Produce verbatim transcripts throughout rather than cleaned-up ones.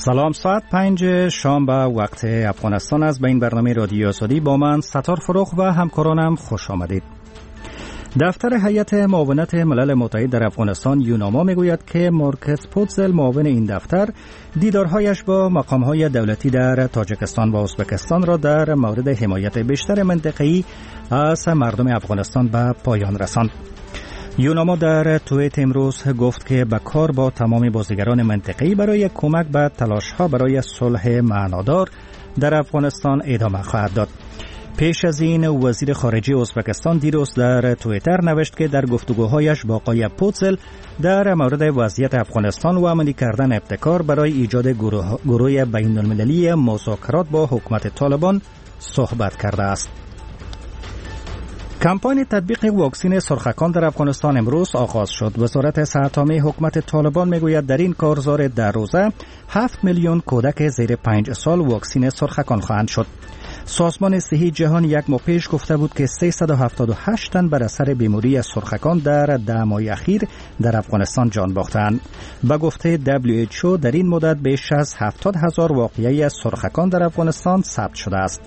سلام، ساعت پنج شام به وقت افغانستان است. به این برنامه رادیو آزادی با من ستار فروغ و همکارانم خوش آمدید. دفتر هیئت معاونت ملل متحد در افغانستان یوناما میگوید که مارکس پوتزل معاون این دفتر دیدارهایش با مقامهای دولتی در تاجیکستان و ازبکستان را در مورد حمایت بیشتر منطقه‌ای از مردم افغانستان به پایان رساند. یوناما در توییت امروز گفت که به کار با تمام بازیگران منطقه‌ای برای کمک به تلاش‌ها برای صلح معنادار در افغانستان ادامه خواهد داد. پیش از این وزیر خارجه ازبکستان دیروز در توییتر نوشت که در گفتگوهایش با آقای پوتزل در مورد وضعیت افغانستان و عملی کردن ابتکار برای ایجاد گروه, گروه بین المللی مذاکرات با حکومت طالبان صحبت کرده است. کمپاین تطبیق واکسن سرخکان در افغانستان امروز آغاز شد. وزارت صحت عامه حکومت طالبان میگوید در این کارزار در روزه هفت میلیون کودک زیر پنج سال واکسن سرخکان خواهند شد. سازمان صحی جهان یک ماه پیش گفته بود که سیصد و هفتاد و هشت تن بر اثر بیماری سرخکان در ده ماه اخیر در افغانستان جان باختند. به گفته دبلیو اچ او در این مدت بیش از هفتاد هزار واقعه سرخکان در افغانستان ثبت شده است.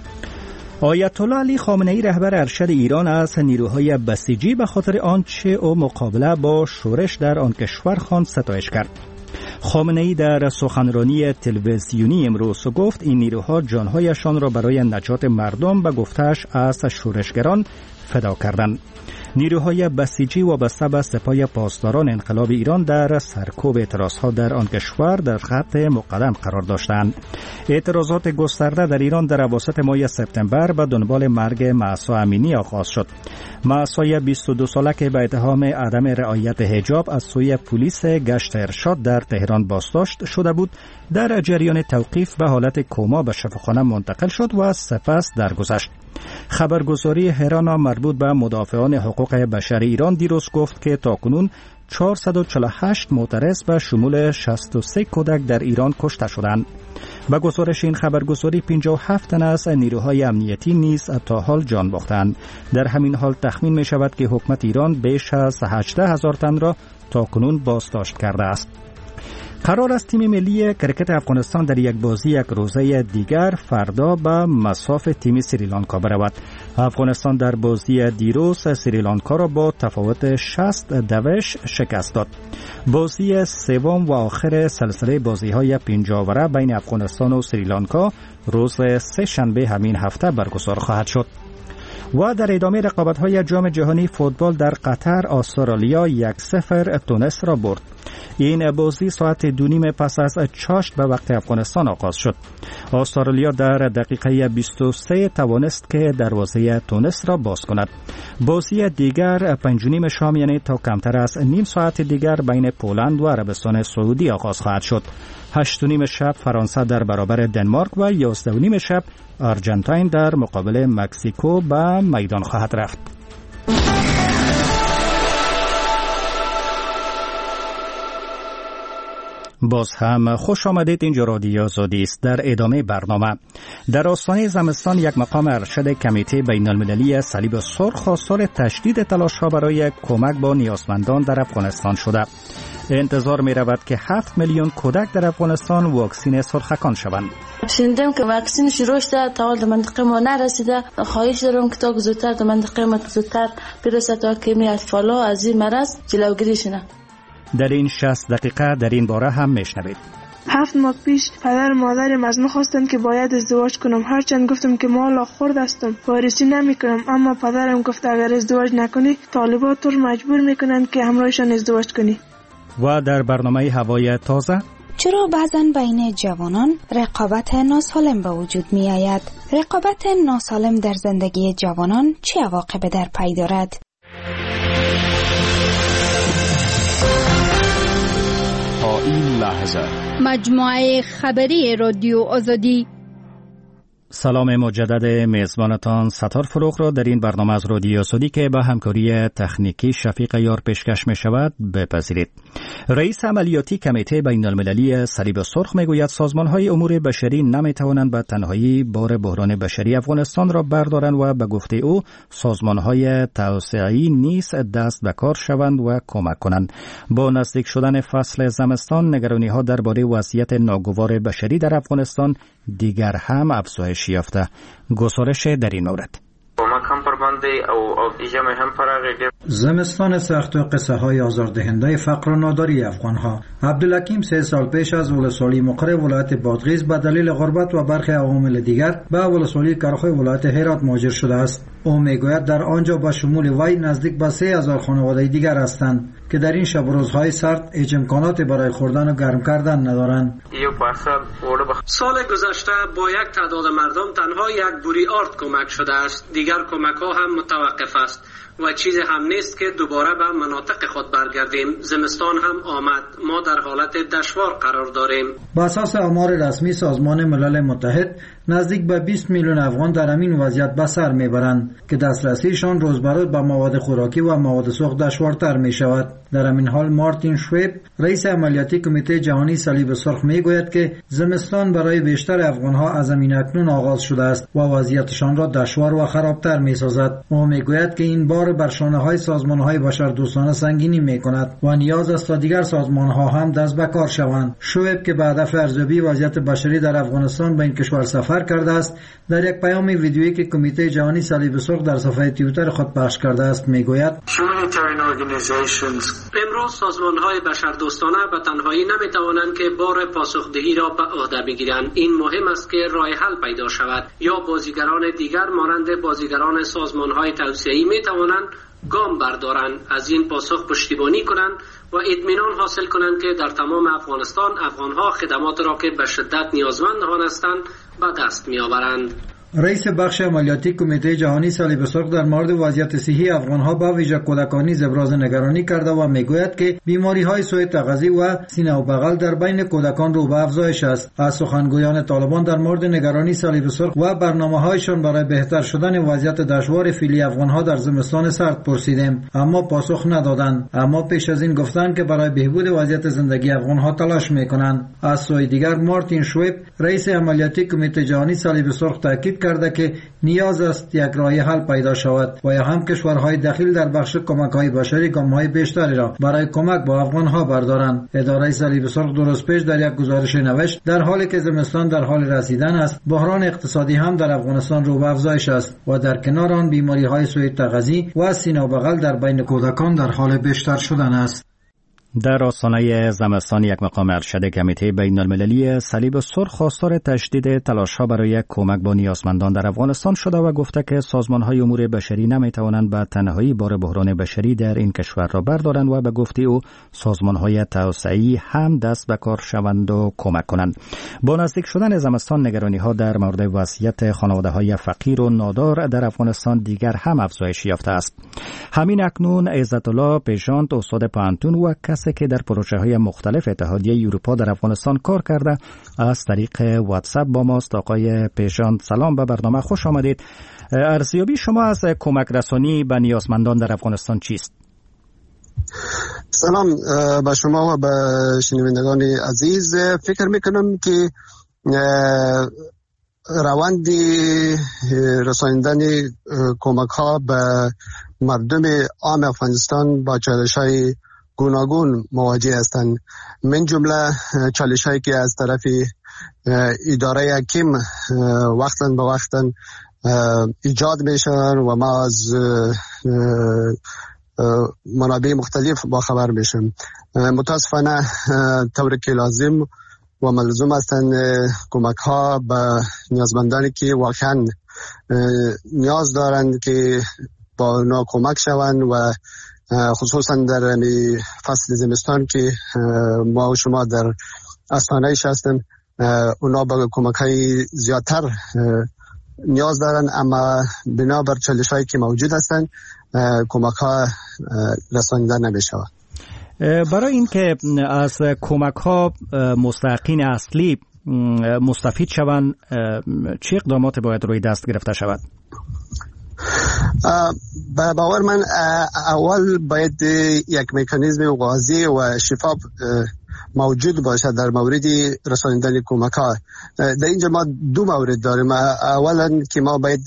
آیت الله علی خامنه ای رهبر ارشد ایران از نیروهای بسیجی به خاطر آنچه او مقابله با شورش در آن کشور خواند ستایش کرد. خامنه ای در سخنرانی تلویزیونی امروز گفت این نیروها جانهایشان را برای نجات مردم به گفته‌اش از شورشگران فدا کردند. نیروهای بسیجی وابسته به سپاه پاسداران انقلاب ایران در سرکوب اعتراضها در آن کشور در خط مقدم قرار داشتند. اعتراضات گسترده در ایران در اواسط ماه سپتامبر به دنبال مرگ مهسا امینی آغاز شد. مهسا بیست و دو ساله که به اتهام عدم رعایت حجاب از سوی پلیس گشت ارشاد در تهران بازداشت شده بود، در جریان توقیف به حالت کما به شفاخانه منتقل شد و سپس درگذشت. خبرگزاری هرانا مربوط به مدافعان حقوق بشر ایران دیروز گفت که تاکنون چهارصد و چهل و هشت معترض به شمول شصت و سه کودک در ایران کشته شدند. با گزارش این خبرگزاری پنجاه و هفت تن از نیروهای امنیتی نیز تا حال جان باختند. در همین حال تخمین می شود که حکومت ایران بیش از هجده هزار تن را تاکنون بازداشت کرده است. قرار است تیم ملی کرکت افغانستان در یک بازی یک روزه دیگر فردا به مصاف تیم سریلانکا برود. افغانستان در بازی دیروز سریلانکا را با تفاوت شصت دوش شکست داد. بازی سوم و آخر سلسله بازی‌های پنجاوره بین افغانستان و سریلانکا روز سه شنبه همین هفته برگزار خواهد شد. و در ادامه رقابت‌های جام جهانی فوتبال در قطر استرالیا یک صفر تونس را برد. این بازی ساعت دو نیم پس از چاشت به وقت افغانستان آغاز شد. استرالیا در دقیقه بیست و سه توانست که دروازه تونس را باز کند. بازی دیگر پنج نیم شام یعنی تا کمتر از نیم ساعت دیگر بین پولند و عربستان سعودی آغاز خواهد شد. هشت و نیم شب فرانسه در برابر دنمارک و یازده و نیم شب آرژانتین در مقابل مکزیکو به میدان خواهد رفت. باز هم خوش آمدید. اینجا رادیو آزادی است. در ادامه برنامه در آستانه زمستان یک مقام ارشد کمیته بین المللی صلیب سرخ خواستار تشدید تلاش‌ها برای کمک با نیازمندان در افغانستان شده. انتظار می رود که هفت میلیون کودک در افغانستان واکسن سرخکان شوند. شنیدم که واکسن شروع شده تا در منطقه ما نرسیده. خواهش دارم که تا زودتر در منطقه ما زودتر برسه تا که می اطفالا از این مرض جلوگیری شده. در این شصت دقیقه در این باره هم میشنوید. هفت ماه پیش پدر و مادرم از من خواستند که باید ازدواج کنم. هرچند گفتم که مالا خورد هستم، وارثی نمی کنم، اما پدرم گفت اگر ازدواج نکنی طالبات تو مجبور میکنند که همراهشان ازدواج کنی. و در برنامه هوای تازه چرا بعضن بین جوانان رقابت ناسالم به وجود می آید؟ رقابت ناسالم در زندگی جوانان چه عواقبی در پی دارد؟ تا این لحظه مجموعه خبری رادیو آزادی سلام مجدد میزبانتان ستار فروغ را در این برنامه از رادیو سعودی که با همکاری تکنیکی شفیق یار پیشکش می شود بپذیرید. رئیس عملیاتی کمیته بین المللی صلیب سرخ می گوید سازمان های امور بشری نمی توانند به تنهایی بار بحران بشری افغانستان را بردارند و به گفته او سازمان های توسعه‌ای نیز دست به کار شوند و کمک کنند. با نزدیک شدن فصل زمستان نگرانی ها درباره وضعیت ناگوار بشری در افغانستان دیگر هم افزایش یافته. گزارش در این مورد. زمستان سخت و قصه های آزاردهنده فقر و ناداری افغان ها. عبدالحکیم سه سال پیش از ولسوالی مقر ولایت بادغیس به دلیل غربت و برخی عوامل دیگر به ولسوالی کرخوی ولایت هرات مهاجر شده است. او میگوید در آنجا با شمول وی نزدیک به سه هزار خانواده دیگر هستند که در این شب و روزهای سرد هیچ امکاناتی برای خوردن و گرم کردن ندارند. سال گذشته با یک تعداد مردم تنها یک بوری آرد کمک شده است. دیگر کمک ها هم متوقف است و چیزی هم نیست که دوباره به مناطق خود برگردیم. زمستان هم آمد. ما در حالت دشوار قرار داریم. با اساس آمار رسمی سازمان ملل متحد نزدیک به بیست میلیون افغان در همین وضعیت به سر میبرند که دسترسیشان روز به روز به مواد خوراکی و مواد سوخت دشوارتر می شود. در همین حال مارتین شویب رئیس عملیاتی کمیته جهانی صلیب سرخ میگوید که زمستان برای بیشتر افغانها از همین اکنون آغاز شده است و وضعیتشان را دشوار و خرابتر میسازد. او میگوید که این بار بر شانه‌های سازمان‌های بشردوستانه سنگینی میکند و نیاز است تا دیگر سازمان‌ها هم دست به کار شوند. شویب که به هدف ارزیابی وضعیت بشری در افغانستان به این کشور سفر کرده است، در یک پیام ویدیویی که کمیته جهانی صلیب سرخ در صفحه توییتر خود پخش کرده است میگوید امروز سازمان‌های بشردوستانه به تنهایی نمی‌توانند که بار پاسخدهی را به عهده بگیرند. این مهم است که راه حل پیدا شود یا بازیگران دیگر مانند بازیگران سازمان‌های توسعه‌ای می‌توانند گام بردارند، از این پاسخ پشتیبانی کنند و اطمینان حاصل کنند که در تمام افغانستان افغان‌ها خدمات را که به شدت نیازمند آن هستند به دست می‌آورند. رئیس بخش عملیاتی کمیته جهانی صلیب سرخ در مورد وضعیت صحی افغان‌ها با ویژه کودکان ابراز نگرانی کرده و میگوید که بیماری‌های سوء تغذیه و سینه و بغل در بین کودکان رو به افزایش است. از سخنگویان طالبان در مورد نگرانی صلیب سرخ و برنامه‌هایشان برای بهتر شدن وضعیت دشوار فعلی افغان‌ها در زمستان سرد پرسیدیم، اما پاسخ ندادند. اما پیش از این گفتند که برای بهبود وضعیت زندگی افغان‌ها تلاش می‌کنند. از سوی دیگر مارتین شویب رئیس عملیاتی کمیته جهانی صلیب سرخ تاکید کرده که نیاز است یک راه حل پیدا شود و یا هم کشورهای دخیل در بخش کمک‌های بشری گام‌های بیشتری را برای کمک با افغان‌ها بردارند. اداره صلیب سرخ دو روز پیش در یک گزارش نوشت در حالی که زمستان در حال رسیدن است، بحران اقتصادی هم در افغانستان رو به افزایش است و در کنار آن بیماری‌های سوء تغذیه و سینه و بغل در بین کودکان در حال بیشتر شدن است. در آستانه زمستان یک مقام ارشد کمیته بین المللی صلیب سرخ خواستار تشدید تلاش‌ها برای کمک با نیازمندان در افغانستان شده و گفته که سازمان‌های امور بشری نمی‌توانند به تنهایی بار بحران بشری در این کشور را بردارند و به گفته او سازمان‌های توسعه‌ای هم دست به کار شوند و کمک کنند. با نزدیک شدن زمستان نگرانی‌ها در مورد وضعیت خانواده‌های فقیر و نادار در افغانستان دیگر هم افزایش یافته است. همین اکنون عزت الله پیژاند استاد پانتون و کسی که در پروژه های مختلف اتحادیه اروپا در افغانستان کار کرده از طریق واتساپ با ماست. آقای پیژاند سلام، به برنامه خوش آمدید. ارزیابی شما از کمک رسانی به نیازمندان در افغانستان چیست؟ سلام به شما و به شنوندگان عزیز. فکر میکنم که روند رساندن کمک ها به مردم عام افغانستان با چالش های گوناگون مواجه هستند، من جمله چالش هایی که از طرف اداره حکیم وقتاً به وقتاً ایجاد میشن و ما از منابع مختلف با خبر میشم. متاسفانه طوری که لازم و ملزوم هستند کمک ها به نیازمندانی که واقعاً نیاز دارند که با اونا کمک شوند و خصوصا در فصل زمستان که ما و شما در آستانه‌اش هستیم، اونا به کمک‌های زیادتر نیاز دارن، اما بنابر چالش‌هایی که موجود هستند کمک‌ها رسانیده نمی‌شود. برای اینکه از کمک‌ها مستحقین اصلی مستفید شوند چه اقدامات باید روی دست گرفته شود؟ به باور من اول باید یک مکانیزم واضح و شفاف موجود باشد در مورد رساندن کمک ها. در اینجا ما دو مورد داریم. اولا که ما باید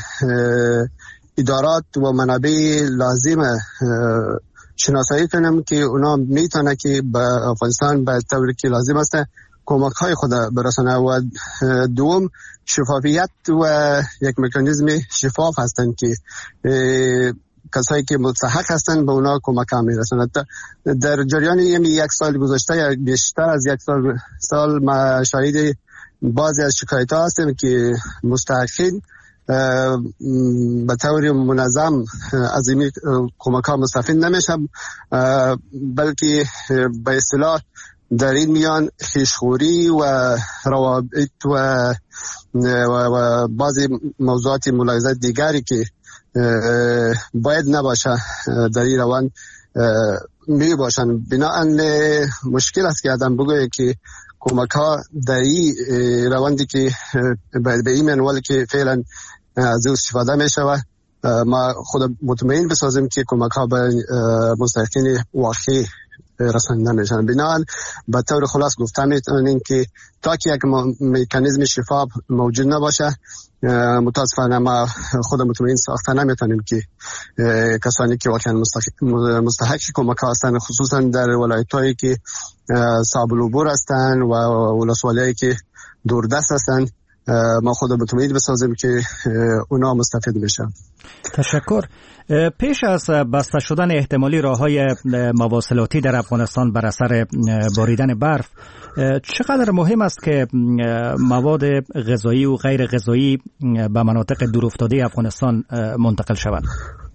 ادارات و منابع لازم شناسایی کنیم که اونا میتونه که به افغانستان به طوری که لازم است کمک های خود برسانه. و دوم شفافیت و یک مکانیزم شفاف هستند که کسایی که مستحق هستند به اونا کمک ها میرسند. در جریان یک سال گذشته یا بیشتر از یک سال سال ما شاهد بعضی از شکایت ها هستیم که مستحقین به طور منظم از این کمک ها مستفید نمیشن، بلکه به اصطلاح در این میان خیشخوری و روابط و و بعضی موضوعات ملاحظات دیگری که باید نباشه در این روان می باشن. بنابراین مشکل است که آدم بگوید که کمک ها در این رواندی که به این منوال که فعلا از او استفاده می شود ما خود مطمئن بسازیم که کمک ها به مستحقین واقعی رسانده میشن. بنابراین به طور خلاص گفته میتونیم که تا که یک مکانیزم شفاف موجود نباشه متاسفانه ما خود مطمئن ساخته نمیتونیم که کسانی که واقعا مستحق کمک هستند، خصوصا در ولایت‌هایی که صعب العبور هستند و ولسوالی‌هایی که دوردست هستند ما خود مطمئن بسازیم که اونا مستفید بشن. تشکر. پیش از بسته شدن احتمالی راه‌های مواصلاتی در افغانستان بر اثر باریدن برف، چقدر مهم است که مواد غذایی و غیر غذایی به مناطق دورافتاده افغانستان منتقل شوند؟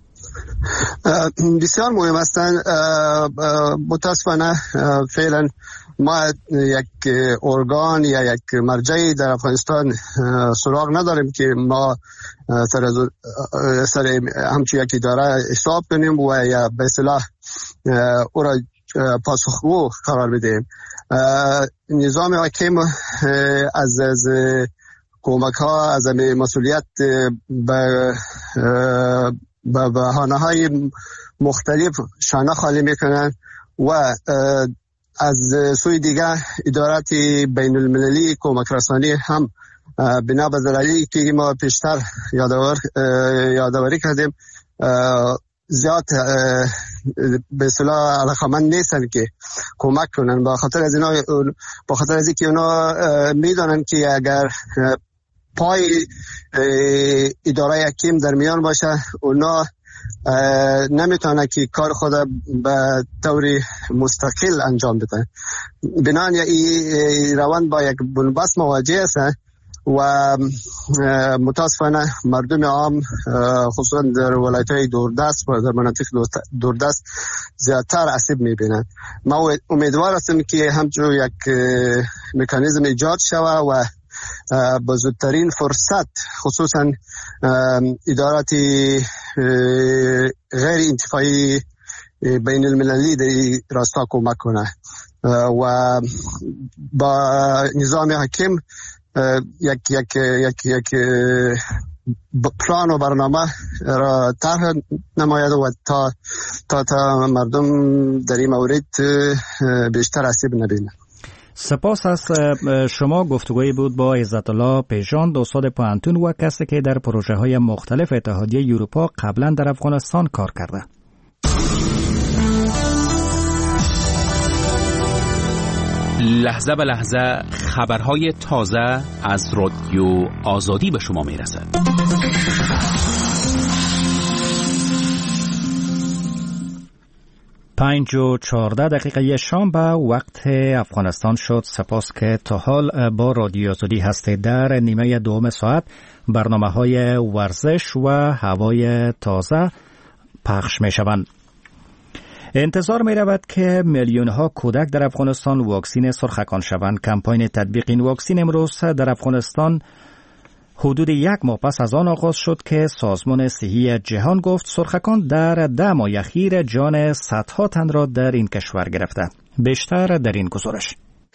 بسیار مهم هستند. متاسفانه فعلا ما یک ارگان یا یک مرجعی در افغانستان سراغ نداریم که ما سر, سر همچون یک اداره حساب کنیم و یا به اصطلاح او را پاسخگو قرار بدیم. نظام حاکم از از کمک ها از مسئولیت به به بهانه های مختلف شانه خالی میکنن و از سوی دیگه ادارات بین المللی کمک رسانی هم بنا به ضرری که ما پیشتر یادآور یادآوری کردیم زیاد به اصطلاح علاقه‌مند نیستن که کمک کنن. با خاطر از اینا با خاطر از اینکه اونا میدونن که اگر پای اداره حکیم در میان باشه اونا نمیتونه که کار خود به طور مستقل انجام بده. بنابراین این روند با یک بنبست مواجه است و متاسفانه مردم عام خصوصا در ولایت‌های دوردست و در مناطق دوردست زیادتر آسیب می‌بینند. ما امیدوار هستیم که همچنین یک مکانیزم ایجاد شود و با زودترین فرصت خصوصا ادارات غیر انتفاعی بین المللی در راستا کمک کنه و با نظام حکم یک یک یک یک پلان و برنامه را طرح نماید و تا تا تا مردم در این مورد بیشتر آسیب نبینه. سپاس از شما. گفتگویی بود با عزت الله پیژاند، استاد پوهنتون و کسی که در پروژه های مختلف اتحادیه اروپا قبلا در افغانستان کار کرده. لحظه به لحظه خبرهای تازه از رادیو آزادی به شما میرسد. پنج و چهارده دقیقه شام به وقت افغانستان شد. سپاس که تا حال با رادیو آزادی هستید. در نیمه دوم ساعت برنامه های ورزش و هوای تازه پخش می شوند. انتظار می رود که میلیون ها کودک در افغانستان واکسین سرخکان شوند. کمپاین تطبیق این واکسین امروز در افغانستان حدود یک ماه پس از آن آغاز شد که سازمان صحی جهان گفت سرخکان در ده ماه اخیر جان صدها تن را در این کشور گرفته. بیشتر در این گزارش.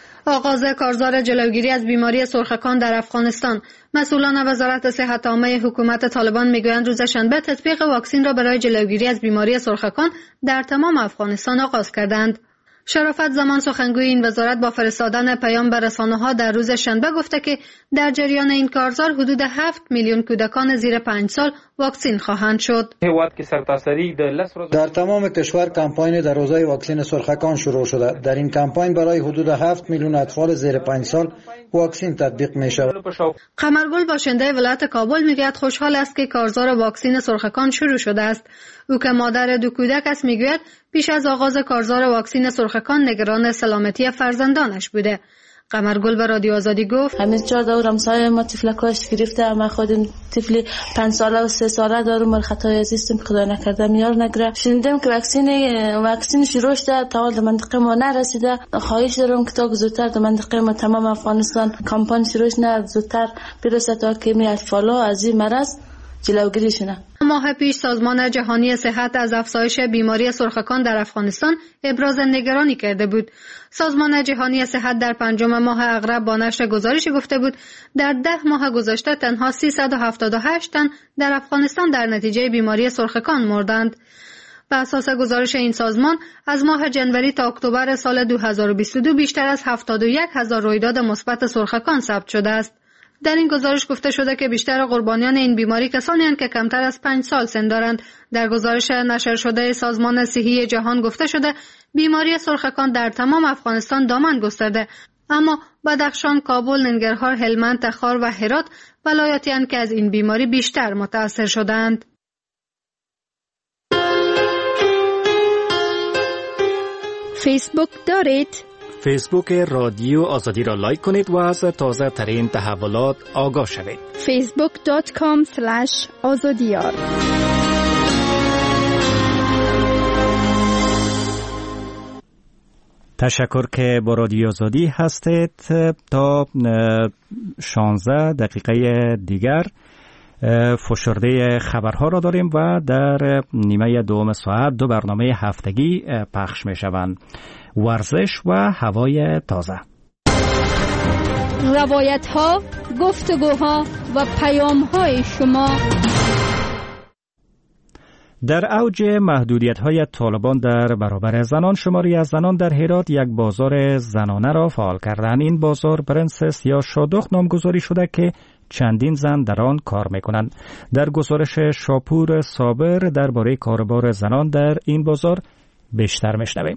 آغاز کارزار جلوگیری از بیماری سرخکان در افغانستان. مسئولان وزارت صحت عامه حکومت طالبان میگویند روز شنبه تطبیق واکسن را برای جلوگیری از بیماری سرخکان در تمام افغانستان آغاز کردند. شرافت زمان سخنگوی این وزارت با فرستادن پیام به رسانه‌ها در روز شنبه گفته که در جریان این کارزار حدود هفت میلیون کودکان زیر پنج سال واکسن خواهند شد. در تمام کشور کمپاین در حوزه واکسن سرخکان شروع شده. در این کمپاین برای حدود هفت میلیون اطفال زیر پنج سال واکسن تطبیق می شود. قمرگل باشنده ولایت کابل میگوید خوشحال است که کارزار واکسن سرخکان شروع شده است. او که مادر دو کودک است میگوید پیش از آغاز کارزار واکسن سرخکان نگران سلامتی فرزندانش بوده. قمرگل به رادیو آزادی گفت همین چهار دور همسایه ما تفلکاش گرفته، ما خودم طفلی پنج ساله و سه ساله دارم، مال خطای عزیزم خدا نکرده میار نگره. شنیدم که واکسن واکسن شروع شده، تا حال منطقه ما نرسیده. خواهش دارم که تا زودتر در منطقه ما تمام افغانستان کمپاین شروع شه، زودتر برسه تا که می اطفالا از این مرض جلوگیری شده. ماه پیش سازمان جهانی صحت از افزایش بیماری سرخکان در افغانستان ابراز نگرانی کرده بود. سازمان جهانی صحت در پنجم ماه اغرب با نشر گزارشی گفته بود در ده ماه گذشته تنها سیصد و هفتاد و هشت تن در افغانستان در نتیجه بیماری سرخکان مردند. بر اساس گزارش این سازمان از ماه جنوری تا اکتبر سال دو هزار و بیست و دو بیشتر از هفتاد و یک هزار رویداد مثبت سرخکان ثبت شده است. در این گزارش گفته شده که بیشتر قربانیان این بیماری کسانی هستند که کمتر از پنج سال سن دارند. در گزارش نشر شده سازمان صحی جهان گفته شده بیماری سرخکان در تمام افغانستان دامن گسترده، اما بدخشان، کابل، ننگرهار، هلمند، تخار و هرات ولایاتی هستند که از این بیماری بیشتر متاثر شدند. فیسبوک دارید؟ فیسبوک رادیو آزادی را لایک کنید و از تازه ترین تحولات آگاه شوید. فیسبوک دات کام اسلش آزادیار. تشکر که با رادیو آزادی هستید. تا شانزده دقیقه دیگر فشرده خبرها را داریم و در نیمه دوم ساعت دو برنامه هفتگی پخش می شوند: ورزش و هوای تازه. روایت ها، گفتگوها و پیام های شما. در اوج محدودیت‌های طالبان در برابر زنان، شماری از زنان در هرات یک بازار زنانه را فعال کردند. این بازار پرنسس یا شادخت نامگذاری شده که چندین زن در آن کار می‌کنند. در گزارش شاپور صابر درباره کاربار زنان در این بازار بیشتر می‌شنویم.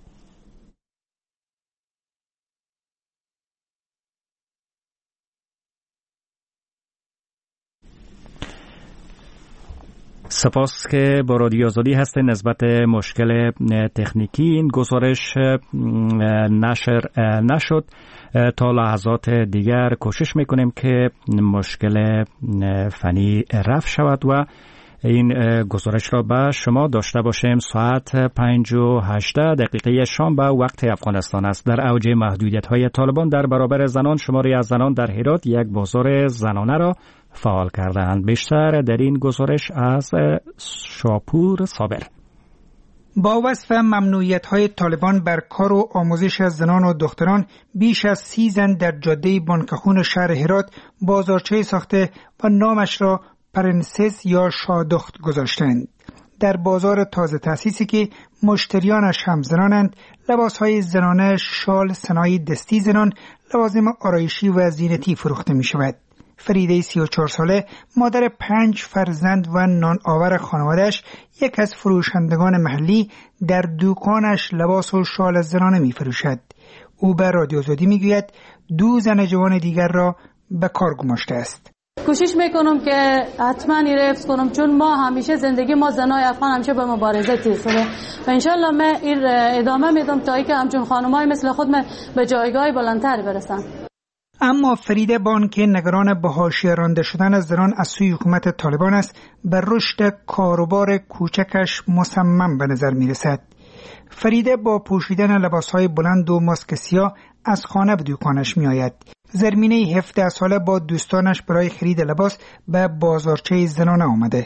سپاس که با رادیو آزادی هست. نسبت مشکل تکنیکی این گزارش نشر نشد. تا لحظات دیگر کوشش میکنیم که مشکل فنی رفع شود و این گزارش را به شما داشته باشیم. ساعت پنج و هجده دقیقه شام به وقت افغانستان است. در اوج محدودیت‌های طالبان در برابر زنان، شماری از زنان در هرات یک بازار زنانه را فعال کردند. بیشتر در این گزارش از شاپور صابر. با وصف ممنوعیت‌های طالبان بر کار و آموزش از زنان و دختران، بیش از سی زن در جاده بانکخون شهر هرات بازارچه ساخته و نامش را پرنسس یا شادخت گذاشتند. در بازار تازه تأسیسی که مشتریانش هم زنانند، لباس‌های زنانه، شال، صنایع دستی زنان، لوازم آرایشی و زینتی فروخته می شود. فریده سی و چهار ساله، مادر پنج فرزند و نان آور خانواده‌اش، یک از فروشندگان محلی در دکانش لباس و شال زنانه می فروشد. او به رادیو آزادی می گوید دو زن جوان دیگر را به کار گماشته است. کوشش میکنم که حتما این را حفظ کنم، چون ما همیشه زندگی ما زنای افغان همیشه به مبارزه تیز شده و انشالله من این ادامه میدم تا اینکه همچون خانمای مثل خود من به جایگاه بلندتر برسم. اما فریده بان که نگران به حاشیه رانده شدن از زنان از سوی حکومت طالبان است، بر رشد کاروبار کوچکش مصمم به نظر می رسد. فریده با پوشیدن لباسهای بلند و ماسک سیاه از خانه به دکانش می آید. زرمینه هفده ساله با دوستانش برای خرید لباس به بازارچه زنانه آمده.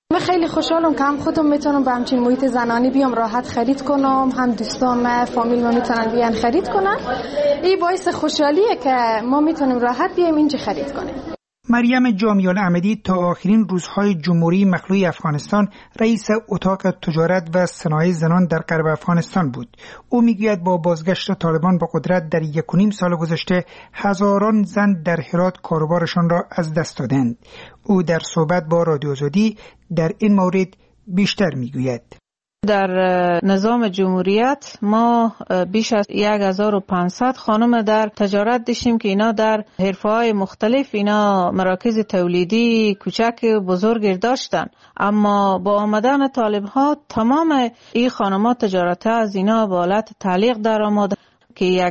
من خیلی خوشحالم که هم خودم میتونم به همچین محیط زنانی بیام راحت خرید کنم، هم دوستان فامیل ما میتونن بیان خرید کنن. این باعث خوشحالیه که ما میتونیم راحت بیایم اینجا خرید کنیم. مریم جامی الاحمدی تا آخرین روزهای جمهوری مخلوع افغانستان رئیس اتاق تجارت و صنایع زنان در غرب افغانستان بود. او میگوید با بازگشت طالبان به قدرت در یک و نیم سال گذشته هزاران زن در هرات کاروبارشان را از دست دادند. او در صحبت با رادیو آزادی در این مورد بیشتر میگوید. در نظام جمهوریت ما بیش از یک هزار و پانصد خانم در تجارت داشتیم که اینا در حرفه‌های مختلف اینا مراکز تولیدی کوچک بزرگ داشتن، اما با آمدن طالب‌ها تمام این خانم‌ها تجارت از اینا به حالت تعلیق در آمد که یک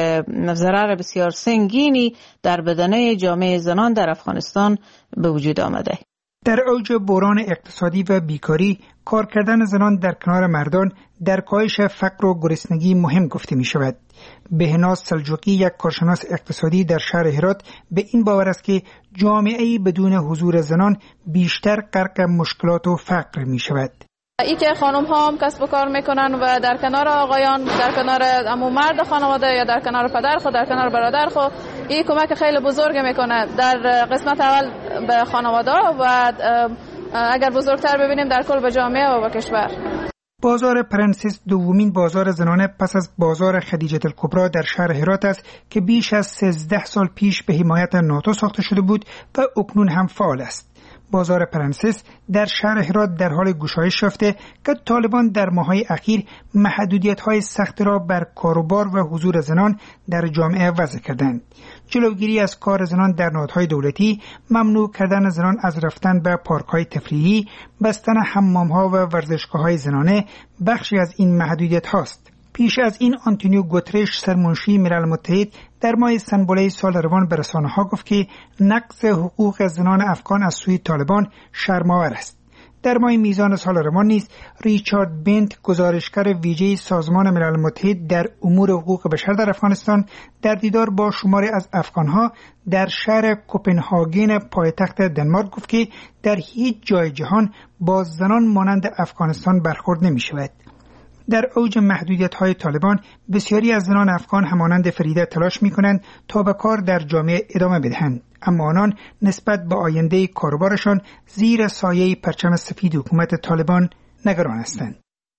ضرر بسیار سنگینی در بدنه جامعه زنان در افغانستان به وجود آمده. در اوج بحران اقتصادی و بیکاری، کار کردن زنان در کنار مردان در کاهش فقر و گرسنگی مهم گفته می شود. بهناز سلجوقی، یک کارشناس اقتصادی در شهر هرات، به این باور است که جامعه‌ای بدون حضور زنان بیشتر غرق مشکلات و فقر می شود. ای که خانم ها هم کسب و کار میکنن و در کنار آقایان، در کنار عمو مرد خانواده یا در کنار پدر خود، در کنار برادر خود، این کمک خیلی بزرگ میکنه در قسمت اول به خانواده و اگر بزرگتر ببینیم در کل به جامعه و به کشور. بازار پرنسس دومین بازار زنانه پس از بازار خدیجه الکبری در شهر هرات است که بیش از سیزده سال پیش به حمایت ناتو ساخته شده بود و اکنون هم فعال است. بازار پرنسس در شهر هرات در حال گشایش یافته که طالبان در ماه‌های اخیر محدودیت‌های سخت را بر کاروبار و حضور زنان در جامعه وضع کردند. جلوگیری از کار زنان در نهادهای دولتی، ممنوع کردن زنان از رفتن به پارک‌های تفریحی، بستن حمام‌ها و ورزشگاه‌های زنانه بخشی از این محدودیت‌هاست. پیش از این آنتونیو گوترش، سرمنشی ملل متحد، در ماه سنبوله سال روان به رسانه‌ها گفت که نقض حقوق زنان افغان از سوی طالبان شرم‌آور است. در ماه میزان سال روان نیز ریچارد بنت، گزارشگر ویژه سازمان ملل متحد در امور حقوق بشر در افغانستان، در دیدار با شماری از افغان‌ها در شهر کوپنهاگن پایتخت دنمارک گفت که در هیچ جای جهان با زنان مانند افغانستان برخورد نمی‌شود. در اوج محدودیت‌های طالبان، بسیاری از زنان افغان همانند فریده تلاش می‌کنند تا به کار در جامعه ادامه بدهند، اما آنان نسبت به آینده کاروبارشان زیر سایه پرچم سفید حکومت طالبان نگران هستند.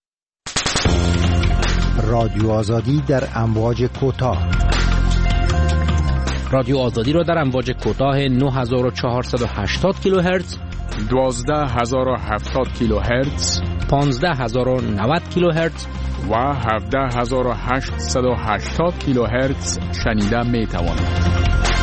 رادیو آزادی در امواج کوتاه. رادیو آزادی را در امواج کوتاه نه هزار و چهارصد و هشتاد کیلوهرتز، دوازده هزار و هفتاد کیلوهرتز، پانزده هزار و نود کیلوهرتز و هفده هزار و هشتصد و هشتاد کیلوهرتز شنیده می توانید.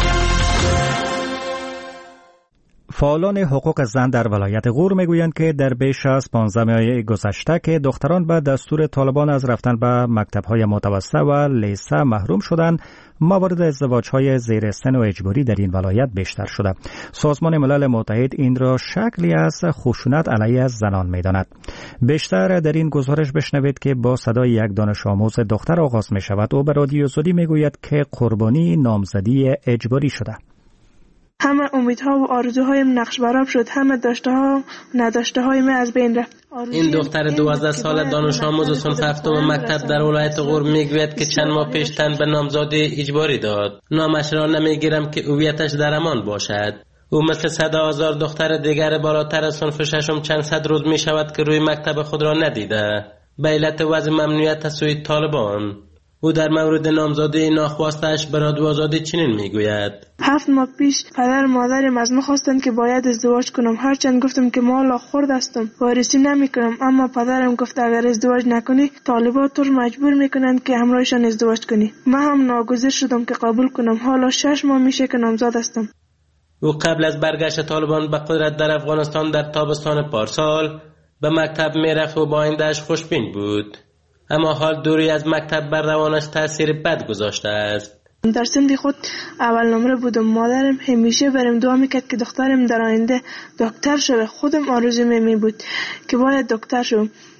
فعالان حقوق زن در ولایت غور میگویند که در بیش از پانزده ماه گذشته که دختران به دستور طالبان از رفتن به مکتب‌های متوسط و لیسه محروم شدند، موارد ازدواج‌های زیر سن و اجباری در این ولایت بیشتر شده. سازمان ملل متحد این را شکلی از خشونت علیه زنان می‌داند. بیشتر در این گزارش بشنوید که با صدای یک دانش آموز دختر آغاز می‌شود و به رادیو آزادی میگوید که قربانی نامزدی اجباری شده. همه امیدها و آرزوهایم نقش برآب شد، همه داشته ها و نداشته های من از بین رفت. این دختر دوازده ساله دانش آموز صنف هفتم مکتب در ولایت غور میگوید که چند ماه پیش تن به نامزدی اجباری داد. نامش را نمیگیرم که هویتش در امان باشد. او مثل صد هزار دختر دیگر بالاتر صنف ششم چند صد روز می شود که روی مکتب خود را ندیده به علت وضع ممنوعیت از سوی طالبان. او در مورد نامزدی ناخواستش به رادیو آزادی چنین میگوید: هفت ماه پیش پدر و مادرم از من خواستند که باید ازدواج کنم. هرچند گفتم که مالا خورد هستم، وارثی نمی کنم، اما پدرم گفت اگر ازدواج نکنی طالبان تو مجبور میکنند که همراهشان ازدواج کنی. من هم ناگزیر شدم که قبول کنم. حالا شش ماه میشه که نامزد هستم. او قبل از برگشت طالبان به قدرت در افغانستان در تابستان پارسال به مکتب میرفت و با آینده‌اش خوشبین بود، اما حال دوری از مکتب بر روانش تاثیر بد گذاشته است. در سن خود اول نمره بودم. مادرم همیشه برام دعا میکرد که دخترم در آینده دکتر شوه. خودم آرزوم می بود که باید دکتر شوم.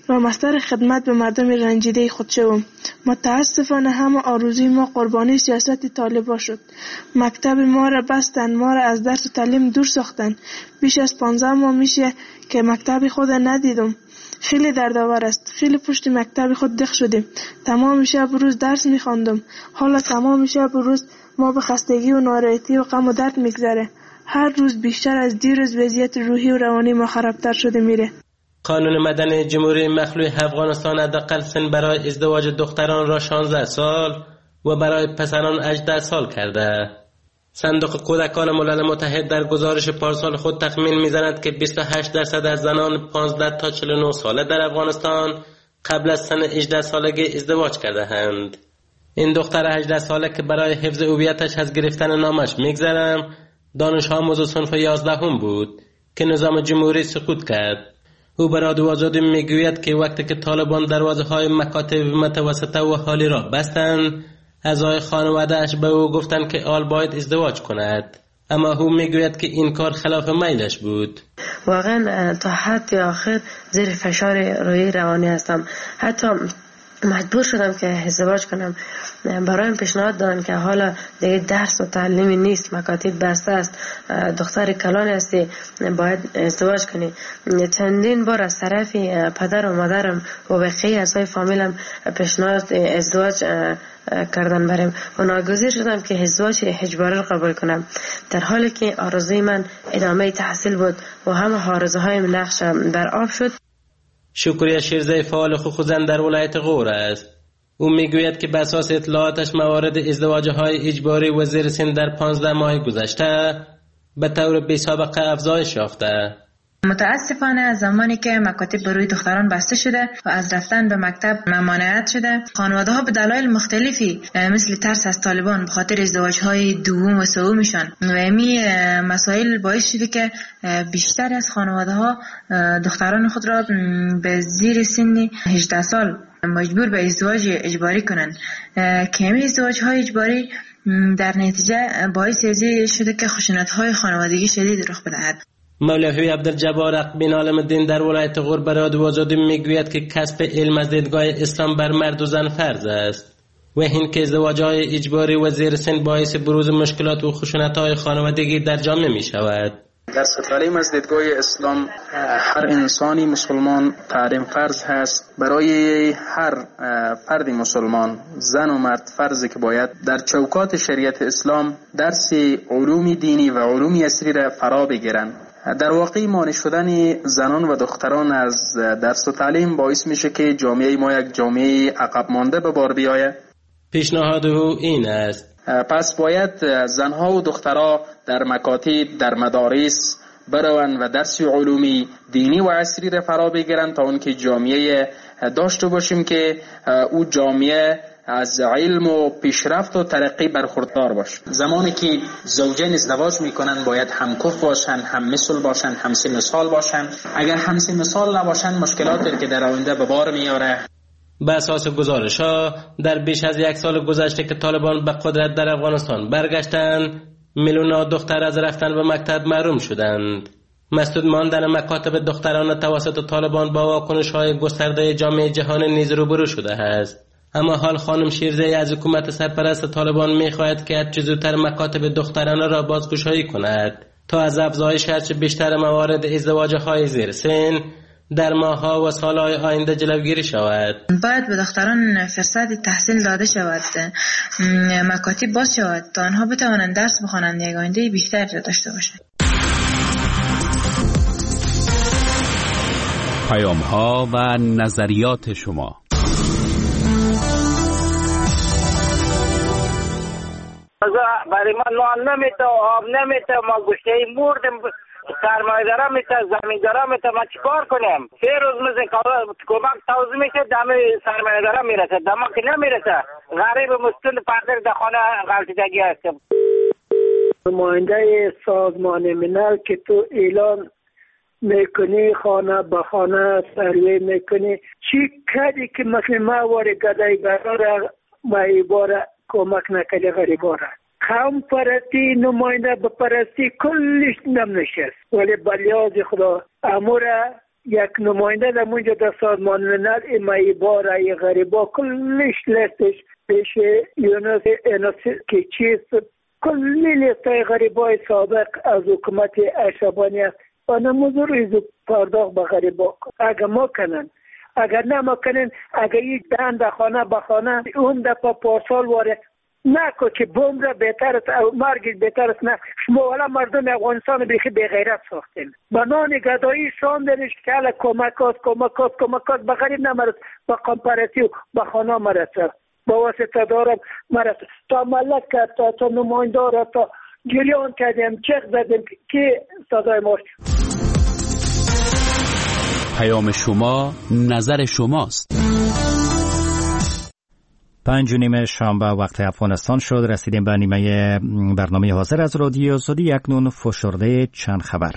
و مستر خدمت به مردم رنجیده خود شوم. متاسفانه همه آرزوی ما قربانی سیاست طالبان شد. مکتب ما را بستن، ما را از درس و تعلیم دور ساختن. بیش از پانزده ماه میشه که مکتب خود ندیدم. خیلی دردآور است. خیلی پشت مکتب خود دق شدیم. تمام شب روز درس میخواندم. حالا تمام شب روز ما به خستگی و ناراحتی و غم و درد میگذره. هر روز بیشتر از دیروز وضعیت روحی و روانی ما خرابتر شده میره. قانون مدنی جمهوری مخلوع افغانستان حداقل سن برای ازدواج دختران را شانزده سال و برای پسران هجده سال کرده. صندوق کودکان ملل متحد در گزارش پارسال خود تخمین میزند که بیست و هشت درصد از زنان پانزده تا چهل و نه ساله در افغانستان قبل از سن هجده سالگی ازدواج کرده اند. این دختر هجده ساله که برای حفظ هویتش از گرفتن نامش میگذرم دانش آموز صنف یازدهم بود که نظام جمهوری سقوط کرد. او به رادیو آزادی میگوید که وقتی که طالبان دروازه های مکاتب متوسطه و حالی را بستند، اعضای خانواده اش به او گفتند که آل باید ازدواج کند، اما او میگوید که این کار خلاف میلش بود. واقعا تا حد آخر زیر فشار روحی روانی هستم. حتی مجبور شدم که ازدواج کنم. برایم پیشنهاد دادن که حالا دیگه درس و تعلیمی نیست، مکاتب بسته است، دختر کلان هستی، باید ازدواج کنی. چندین بار از طرف پدر و مادرم و بقیه اعضای فامیلم پیشنهاد ازدواج کردن برام و ناگزیر شدم که ازدواج اجباری را قبول کنم، در حالی که آرزوی من ادامه تحصیل بود و همه آرزوهایم نقش در آب شد. شکریه شیرزی فعال حقوق زن در ولایت غور است. او میگوید که به اساس اطلاعاتش موارد ازدواج های اجباری و زیر سن در پانزده ماه گذشته به طور بی سابقه افزایش یافته. متاسفانه زمانی که مکاتب برای دختران بسته شده و از رفتن به مکتب ممانعت شده، خانواده ها به دلایل مختلفی مثل ترس از طالبان به خاطر ازدواج های دوم و سومشان و امی مسائل باعث شده که بیشتر از خانواده ها دختران خود را به زیر سن هجده سال مجبور به ازدواج اجباری کنند که امی ازدواج های اجباری در نتیجه باعث شده که خشونت های خانوادگی شدید رخ بدهد. مولوی عبدالجبار اقبین عالم دین در ولایت غور به رادیو آزادی میگوید که کسب علم از دیدگاه اسلام بر مرد و زن فرض است و این که ازدواج‌های اجباری و زیر سن باعث بروز مشکلات و خشونت‌های خانوادگی در جامعه می‌شود. در تعلیم از دیدگاه اسلام هر انسانی مسلمان تعلیم فرض هست. برای هر فرد مسلمان زن و مرد فرضه که باید در چوکات شریعت اسلام درس علوم دینی و علوم یسری را فرا بگیرند. در واقع مانع شدن زنان و دختران از درس و تعلیم باعث میشه که جامعه ما یک جامعه عقب مانده به بار بیاید. پیشنهاد او این است: پس باید زنها و دخترها در مکاتب، در مدارس بروند و درس علومی دینی و عصری را فرا بگیرند تا اون که جامعه داشته باشیم که او جامعه از علم و پیشرفت و ترقی برخوردار باشه. زمانی که زوجین ازدواج میکنن باید هم کف باشن، هم مثل باشن، هم سن سال باشن. اگر هم سن سال نباشن مشکلاتی که در آینده به بار میاره. به اساس گزارش ها در بیش از یک سال گذشته که طالبان به قدرت در افغانستان برگشتند، میلیون‌ها دختر از رفتن به مکتب محروم شدند. مسدود ماندن مکاتب دختران توسط طالبان با واکنش های گسترده جامعه جهانی نیز روبرو شده است. اما حال خانم شیرزی از حکومت سرپرست طالبان می‌خواهد که هرچه زودتر مکاتب دختران را بازگشایی کند تا از افزایش هرچه بیشتر موارد ازدواج‌های زیر سن در ماه‌ها و سال‌های آینده جلوگیری شود. باید به دختران فرصت تحصیل داده شود، مکاتب باز شود تا آنها بتوانند درس بخوانند، یک آینده بیشتر داشته باشند. پیام‌ها و نظریات شما. برای ما نان نمیته، آب نمیته، ما گوشته مردیم، سرمایه‌دارا میته، زمیندارا میته، ما چیکار کنیم؟ سه روز میزه کمک توضیح میشه، دم سرمایه‌دارا میرسه، دم که نمیرسه. غریب مستون پردر در خانه غلطیدگی هستیم. نماینده سازمان ملل که تو اعلان میکنی خانه به خانه سروی میکنی، چی کردی که مثل ما واری گدای براره و ایباره کمک نکردی غریباره؟ قوم پرستی نماینده به پرستی کلش نم نشست، ولی بلیاز خدا امور یک نماینده در اونجا در سازمان ملل ایمایی باره غریبا کلش لیستش پیش یونس ایناس که چیست کلی لیستای غریبای سابق از حکومت اشربانی است و نموزو ریزو پرداخت به غریبا. اگر ما کنن اگر نه ما کنن اگر یک دن در خانه به خانه اون دفعه پارسال واره نکو که بوم را بهتر است مرگ بهتر است. نه شما والا مردم افغانستان بیخی به غیرت ساختین با نان گدایی شاندنش که حالا کمک هست کمک هست کمک هست به غریب نمرد با کمپاراتیو به خانه مرسد با واسطه دارم مرسد تا ملک کرد تا, تا نماینده را تا جریان کردیم چک زدیم که صدای ما پیام شما نظر شماست. پنج و نیم شنبه وقت افغانستان شد. رسیدیم به نیمه برنامه حاضر از رادیو آزادی. اکنون فشرده چند خبر.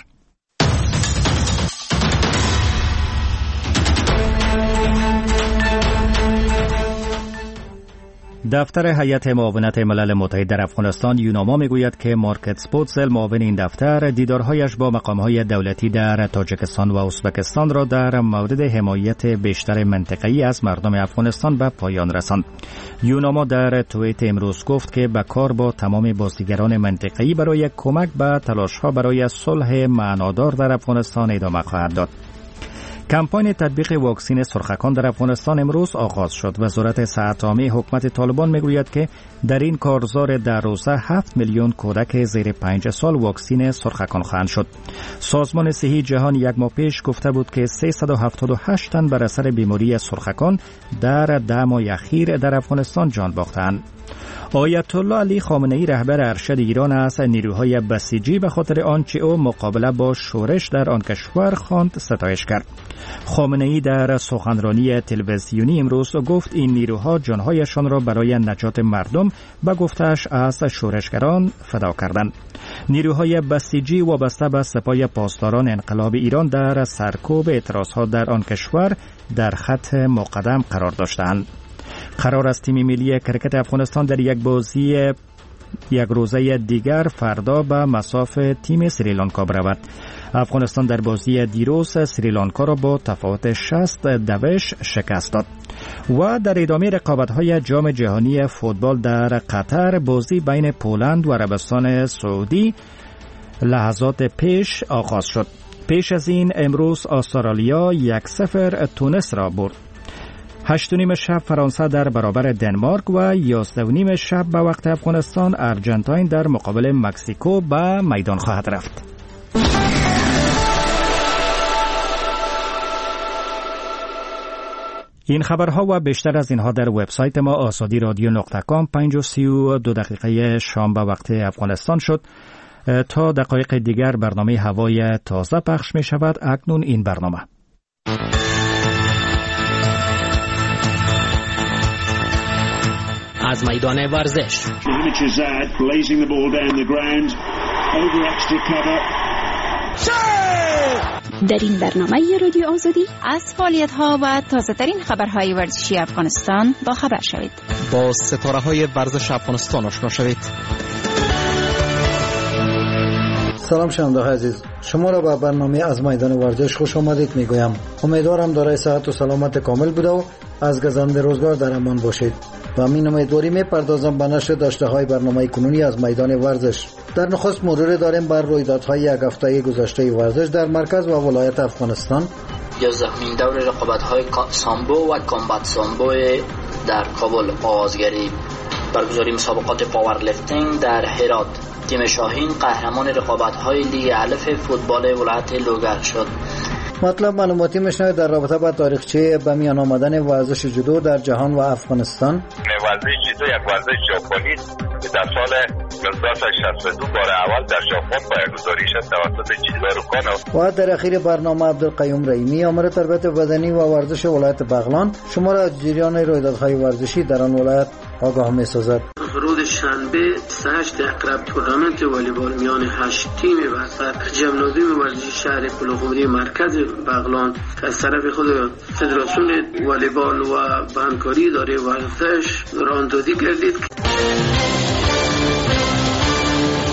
دفتر هیئت معاونت ملل متحد در افغانستان یوناما میگوید که مارکت سپوتزل معاون این دفتر دیدارهایش با مقامهای دولتی در تاجیکستان و ازبکستان را در مورد حمایت بیشتر منطقه‌ای از مردم افغانستان به پایان رساند. یوناما در توییت امروز گفت که به کار با تمام بازیگران منطقه‌ای برای کمک به تلاش‌ها برای صلح معنادار در افغانستان ادامه خواهد داد. کمپاین تطبیق واکسن سرخکان در افغانستان امروز آغاز شد. وزارت صحت عامه حکومت طالبان میگوید که در این کارزار در روزه هفت میلیون کودک زیر پنج سال واکسن سرخکان خواهند شد. سازمان صحی جهان یک ماه پیش گفته بود که سیصد و هفتاد و هشت تن بر اثر بیماری سرخکان در ده ماه اخیر در افغانستان جان باختند. آیت الله علی خامنه‌ای رهبر ارشد ایران از نیروهای بسیجی به خاطر آنچه او مقابله با شورش در آن کشور خواند ستایش کرد. خامنه‌ای در سخنرانی تلویزیونی امروز گفت این نیروها جانهایشان را برای نجات مردم به گفتش از شورشگران فدا کردند. نیروهای بسیجی وابسته به سپاه پاسداران انقلاب ایران در سرکوب اعتراضها در آن کشور در خط مقدم قرار داشتند. قرار است تیم ملی کرکت افغانستان در یک بازی یک روزه دیگر فردا به مصاف تیم سریلانکا برود. افغانستان در بازی دیروز سریلانکا را با تفاوت شصت دوش شکست داد. و در ادامه رقابت‌های جام جهانی فوتبال در قطر بازی بین پولند و عربستان سعودی لحظات پیش آغاز شد. پیش از این امروز استرالیا یک صفر تونس را برد. هشت و نیم شب فرانسه در برابر دنمارک و یازده و نیم شب به وقت افغانستان ارجنتاین در مقابل مکزیکو به میدان خواهد رفت. این خبرها و بیشتر از اینها در وبسایت ما آزادی رادیو نقطه کام. پنج و سی و دو دقیقه شام به وقت افغانستان شد. تا دقایق دیگر برنامه هوای تازه پخش می شود. اکنون این برنامه از میدان ورزش. در این برنامه رادیو آزادی از فعالیت‌ها و تازه‌ترین خبرهای ورزشی افغانستان با خبر شوید. با ستاره‌های ورزش افغانستان آشنا شوید. سلام شنونده عزیز، شما را به برنامه از میدان ورزش خوش آمدید میگویم. امیدوارم دارای صحت و سلامت کامل بوده و از گزند روزگار در امان باشید. و همین امیدواری میپردازم به نشر داشته‌های برنامه کنونی از میدان ورزش. در نخست مرور داریم بر رویدادهای یک هفته گذشته ورزش در مرکز و ولایت افغانستان. یازدهمین دور رقابت‌های سامبو و کامبات سامبو در کابل آغاز گردید. برگزاری مسابقات پاورلیفتینگ در هرات. تیم شاهین قهرمان رقابت‌های لیگ الف فوتبال ولایت لوگر شد. مطلب معلوماتی میشنوید در رابطه با تاریخچه به میان آمدن ورزش جودو در جهان و افغانستان. ورزش جودو یک ورزش ژاپنی است که در سال هزار و نهصد و شصت و دو بار اول در ژاپن پایه‌گذاری شد توسط چیزارو کانو. و در اخیر برنامه عبدالقیوم رحیمی آمر تربیت بدنی و ورزش ولایت بغلان شما را از جریان رویدادهای ورزشی در آن ولایت آگاه می‌سازد. روز شنبه هشت اقرب تورنمنت والیبال میان هشت تیم وسط جمنازیوم ورزشی شهر پلوخمری مرکز بغلان که از طرف خود فدراسیون والیبال و همکاری اداره ورزش راندازی گردید.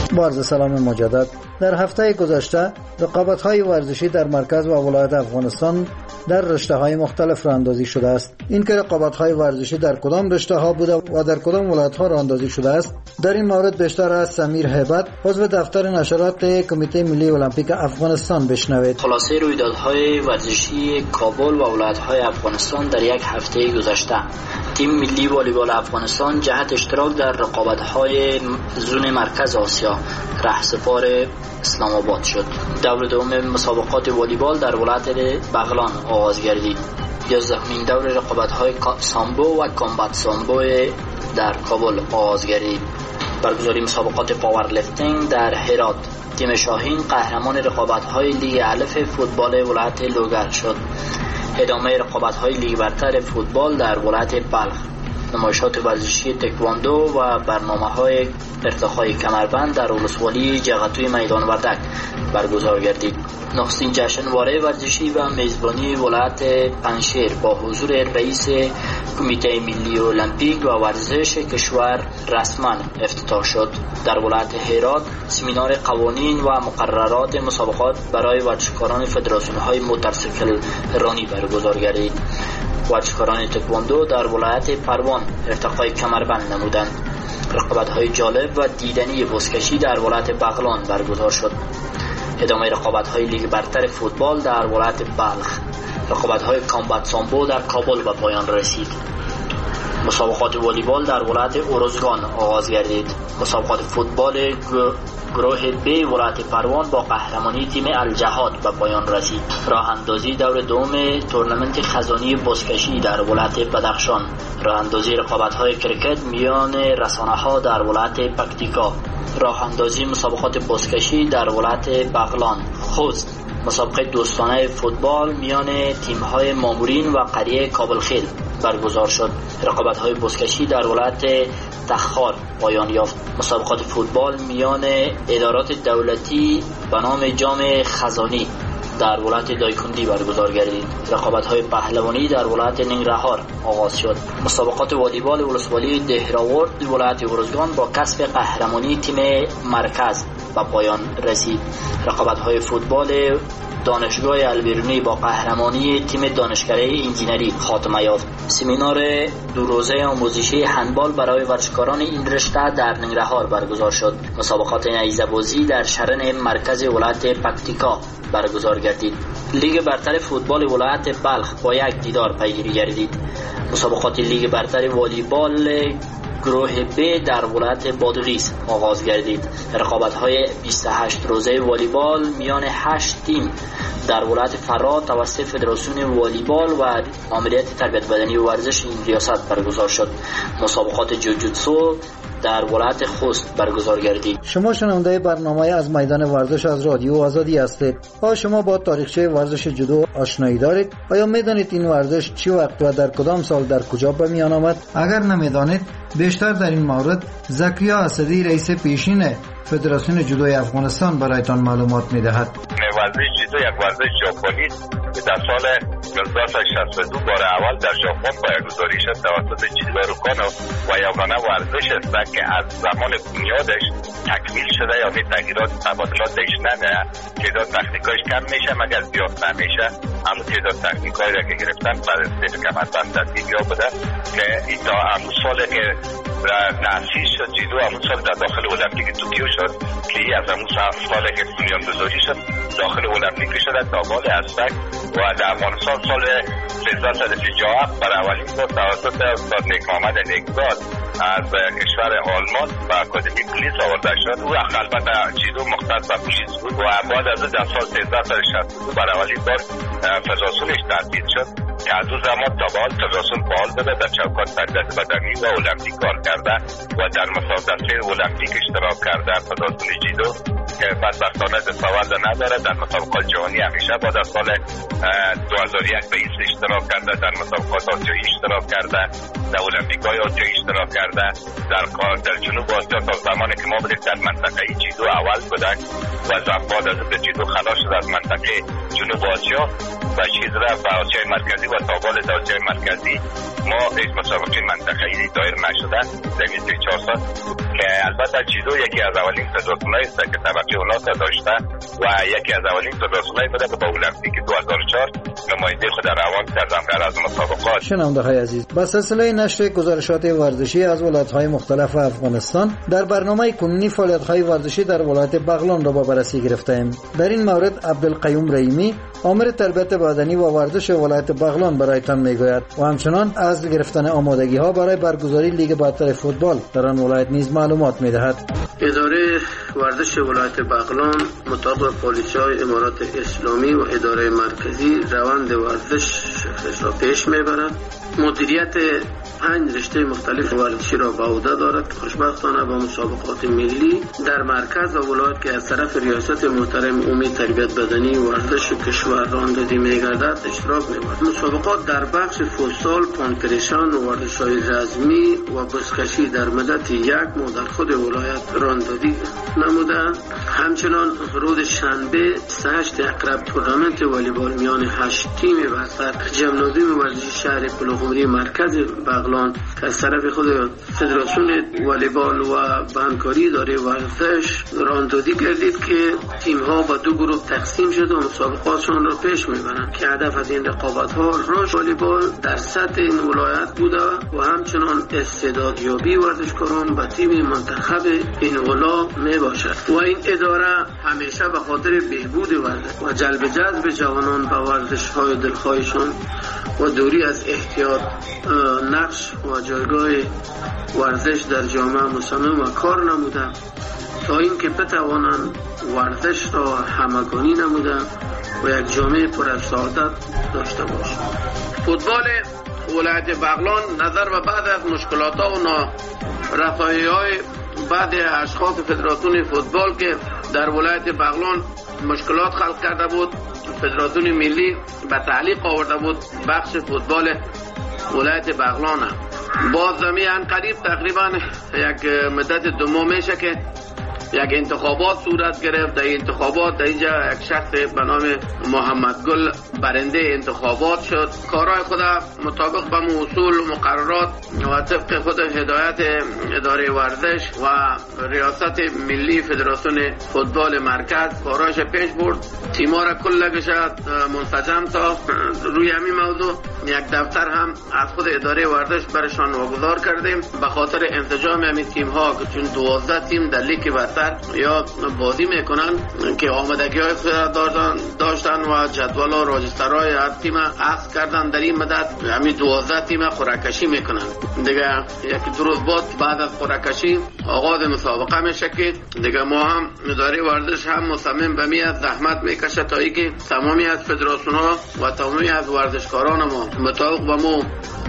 با عرض سلام مجدد. در هفته گذشته رقابت‌های ورزشی در مرکز و ولایت افغانستان در رشته‌های مختلف راه‌اندازی شده است. این که رقابت‌های ورزشی در کدام رشته‌ها بوده و در کدام ولایت‌ها راه‌اندازی شده است، در این مورد بیشتر از سمیر هیبت، عضو دفتر نشرات کمیته ملی المپیک افغانستان بشنوید. خلاصه رویدادهای ورزشی کابل و ولایت‌های افغانستان در یک هفته گذشته. تیم ملی والیبال افغانستان جهت اشتراک در رقابت‌های زون مرکز آسیا رهسپار اسلام آباد شد. دور دوم مسابقات والیبال در ولایت بغلان آغاز گردید. یازدهمین دور رقابت‌های سامبو و کامبات سامبو در کابل آغاز گردید. برگزاری مسابقات پاورلیفتینگ در هرات. تیم شاهین قهرمان رقابت‌های لیگ الف فوتبال ولایت لوگر شد. ادامه رقابت‌های لیگ برتر فوتبال در ولایت بلخ. نمایشات ورزشی تکواندو و برنامه‌های ارتقای کمربند در ولسوالی جغتوی میدان وردک برگزار گردید. نخستین جشنواره ورزشی و میزبانی ولایت پنشیر با حضور رئیس کمیته ملی المپیک و ورزش کشور رسما افتتاح شد. در ولایت هرات سمینار قوانین و مقررات مسابقات برای ورزشکاران فدراسیون‌های موتورسیکل رانی برگزار گردید. ورزشکاران تکواندو در ولایت پروان ارتقای کمربند نمودند. رقابت‌های جالب و دیدنی بزکشی در ولایت بغلان برگزار شد. ادامه رقابت‌های لیگ برتر فوتبال در ولایت بلخ. رقابت‌های کامبات سامبو در کابل به پایان رسید. مسابقات والیبال در ولایت اورزگان آغاز گردید. مسابقات فوتبال گروه بی ولایت پروان با قهرمانی تیم الجهاد به پایان رسید. راه اندازی دور دوم تورنمنت خزانی بزکشی در ولایت بدخشان. راه اندازی رقابت‌های کرکت میان رسانه‌ها در ولایت پکتیکا. راه اندازی مسابقات بزکشی در ولایت بغلان. خوست. مسابقه دوستانه فوتبال میان تیم‌های مامورین و قریه کابلخیل برگزار شد. رقابت‌های بزکشی در ولایت تخار پایان یافت. مسابقات فوتبال میان ادارات دولتی به نام جام خزانی در ولایت دایکندی برگزار گردید. رقابت‌های پهلوانی در ولایت ننگرهار آغاز شد. مسابقات والیبال ولسوالی دهراورد ولایت اورزگان با کسب قهرمانی تیم مرکز به پایان رسید. رقابت‌های فوتبال دانشگاه البرونی با قهرمانی تیم دانشکده انجینری خاتمه یافت. سمینار دو روزه آموزشی هندبال برای ورزشکاران این رشته در ننگرهار برگزار شد. مسابقات نیزه‌بازی در شرن مرکز ولایت پکتیکا برگزار گردید. لیگ برتر فوتبال ولایت بلخ با یک دیدار پیگیری گردید. مسابقات لیگ برتر والیبال گروه ب در ولایت بادغیس آغاز گردید. رقابت‌های بیست و هشت روزه والیبال میان هشت تیم در ولایت فرا توسط فدراسیون والیبال و ماموریت تربیت بدنی و ورزش این ریاست برگزار شد. مسابقات جوجوتسو در ولایت خوست برگزار گردید. شما شنونده برنامه از میدان ورزش از رادیو آزادی هستید. آیا شما با تاریخچه ورزش جودو آشنایی دارید؟ آیا میدانید این ورزش چی وقت و در کدام سال در کجا به میان آمد؟ اگر نمیدانید بیشتر در این مورد زکریا اسدی رئیس پیشین فدراسیون جودوی افغانستان برایتان معلومات میدهد. ورزش جودو یک ورزش ژاپنی است که در سال هزار و نهصد و شصت و دو بار اول در ژاپن پایه‌گذاری شد توسط جیدارو کانو و یگانه ورزش است که از زمان بنیادش تکمیل شده، یعنی تغییرات تبادلاتش نمیاد، تعداد تکنیکایش کم میشه مگر زیاد نمیشه. همون تعداد تکنیکایی را که گرفتن بعد از سه کمربند در دیگه بوده که این تا همون سال که تأسیس شد جودو، همون سال در داخل المپیک توکیو شد که این از همون سال که بنیانگذاری شد داخل المپیک شده تا بال اسبک و در افغانستان سال هزار و سیصد و پنجاه و هفت برای اولین بار توسط استاد نیک محمد نیکزاد از کشور آلمان و اکادمی پلیس آورده شد. او البته جودو مختص به پلیس بود و بعد از در سال هزار و سیصد و شصت و دو برای اولین بار فدراسیونش تأسیس شد که از اون زمان تا به حال فدراسیون فعال بوده، در چوکات تربیت بدنی و المپیک کار کرده و در مسابقات المپیک اشتراک کرده. فدراسیون جودو که بدبختانه دستاورد نداره. در مسابقات جهانی همیشه با در سال دو هزار و یک به ایست اشتراک کرده، در مسابقات آسیایی اشتراک کرده، در المپیک‌های آسیایی اشتراک کرده. در در جنوب آسیا تا زمانی که ما بودیم در منطقه جیدو اول بودیم و بعد از اینکه جیدو خلاص شد از منطقه جنوب آسیا و چیز رفت به آسیای مرکزی و تا بالای آسیای مرکزی ما هیچ مسابقه منطقه‌ای دایر نشده در این سه چهار سال. که البته جیدو یکی از اولین فدراسیون‌هایی است که طبقه اوناس داشته و یکی از اولین فدراسیون‌هایی بوده که با المپیک دو هزار و چهار نماینده خود روان کردن در از مسابقات. شنونده‌های عزیز، با سلسله نشر گزارشات ورزشی از ولایت‌های مختلف افغانستان در برنامه کنونی فعالیت‌های ورزشی در ولایت بغلان را با بررسی گرفتیم. در این مورد عبدالقیوم رحیمی، آمر تربیت بدنی و ورزش ولایت بغلان برایتان میگوید و همچنان از گرفتن آمادگی‌ها برای برگزاری لیگ برتر فوتبال در آن ولایت نیز معلومات می‌دهد. اداره ورزش ولایت بغلان مطابق پالیسی‌های امارات اسلامی و اداره مرکزی روند ورزش را پیش میبرد. مدیریت پنج رشته مختلف ورزشی را به عهده دارد. خوشبختانه با مسابقات ملی در مرکز و ولایت که از طرف ریاست محترم امید تربیت بدنی و ورزش کشور راندادی می‌گردد اشتراک می‌برد. مسابقات در بخش فوتسال، پانکریشان و ورزش‌های رزمی و بزکشی در مدت یک ماه در خود ولایت راندادی نموده. همچنان روز شنبه سی و هشت اقرب تورنمنت والیبال میان هشت تیم بستر جمنازیوم ورزشی شهر پلوغمری مرکز بغلان که از طرف خود فدراسیون والیبال و همکاری اداره ورزش راندادی گردید که تیم ها با دو گروه تقسیم شده و مسابقاتشان را پیش میبرند که هدف از این رقابت ها رشد والیبال در سطح این ولایت بوده و همچنان استعدادیابی ورزشکاران به تیم منتخب این ولا می باشد و این اداره همیشه به خاطر بهبود ورزش و جلب جذب جوانان به ورزش های دلخواهشان و دوری از احتیاط نقش و جایگاه ورزش در جامعه مصمم و کار نموده تا اینکه بتوانند ورزش را همگانی نموده و یک جامعه پر از سعادت داشته باشد. فوتبال ولایت بغلان نظر به بعد از مشکلات ها و نارسایی های بعد اشخاص فدراسیون فوتبال که در ولایت بغلان مشکلات خلق کرده بود، فدراسیون ملی به تعلیق آورده بود بخش فوتبال ولایت بغلان. باز زمین قریب تقریبا یک مدت دو ماه میشه که یک انتخابات صورت گرفت. در انتخابات در اینجا یک شخص به نام محمد گل برنده انتخابات شد. کارهای خود مطابق به اصول و مقررات و طبق خود هدایت اداره ورزش و ریاست ملی فدراسیون فوتبال مرکز کارهاش پیش برد. تیم‌ها را کلش منسجم تا روی همین موضوع یک دفتر هم از خود اداره ورزش برشان واگذار کردیم به خاطر انسجام همین تیم‌ها که چون دوازده تیم در لیگ برتر یا بازی میکنن که آمادگی های خود داشتن و جدول و راجسترهای هر تیم عقد کردن. در این مدت همین دوازده تیم قرعه‌کشی میکنن. دیگه یک دو روز بعد از قرعه‌کشی آغاز مسابقه میشه که دیگه ما هم اداره ورزش هم مصمم به می از زحمت میکشه تا اینکه تمامی از فدراسیون ها و تمامی از ورزشکاران ما مطابق با ما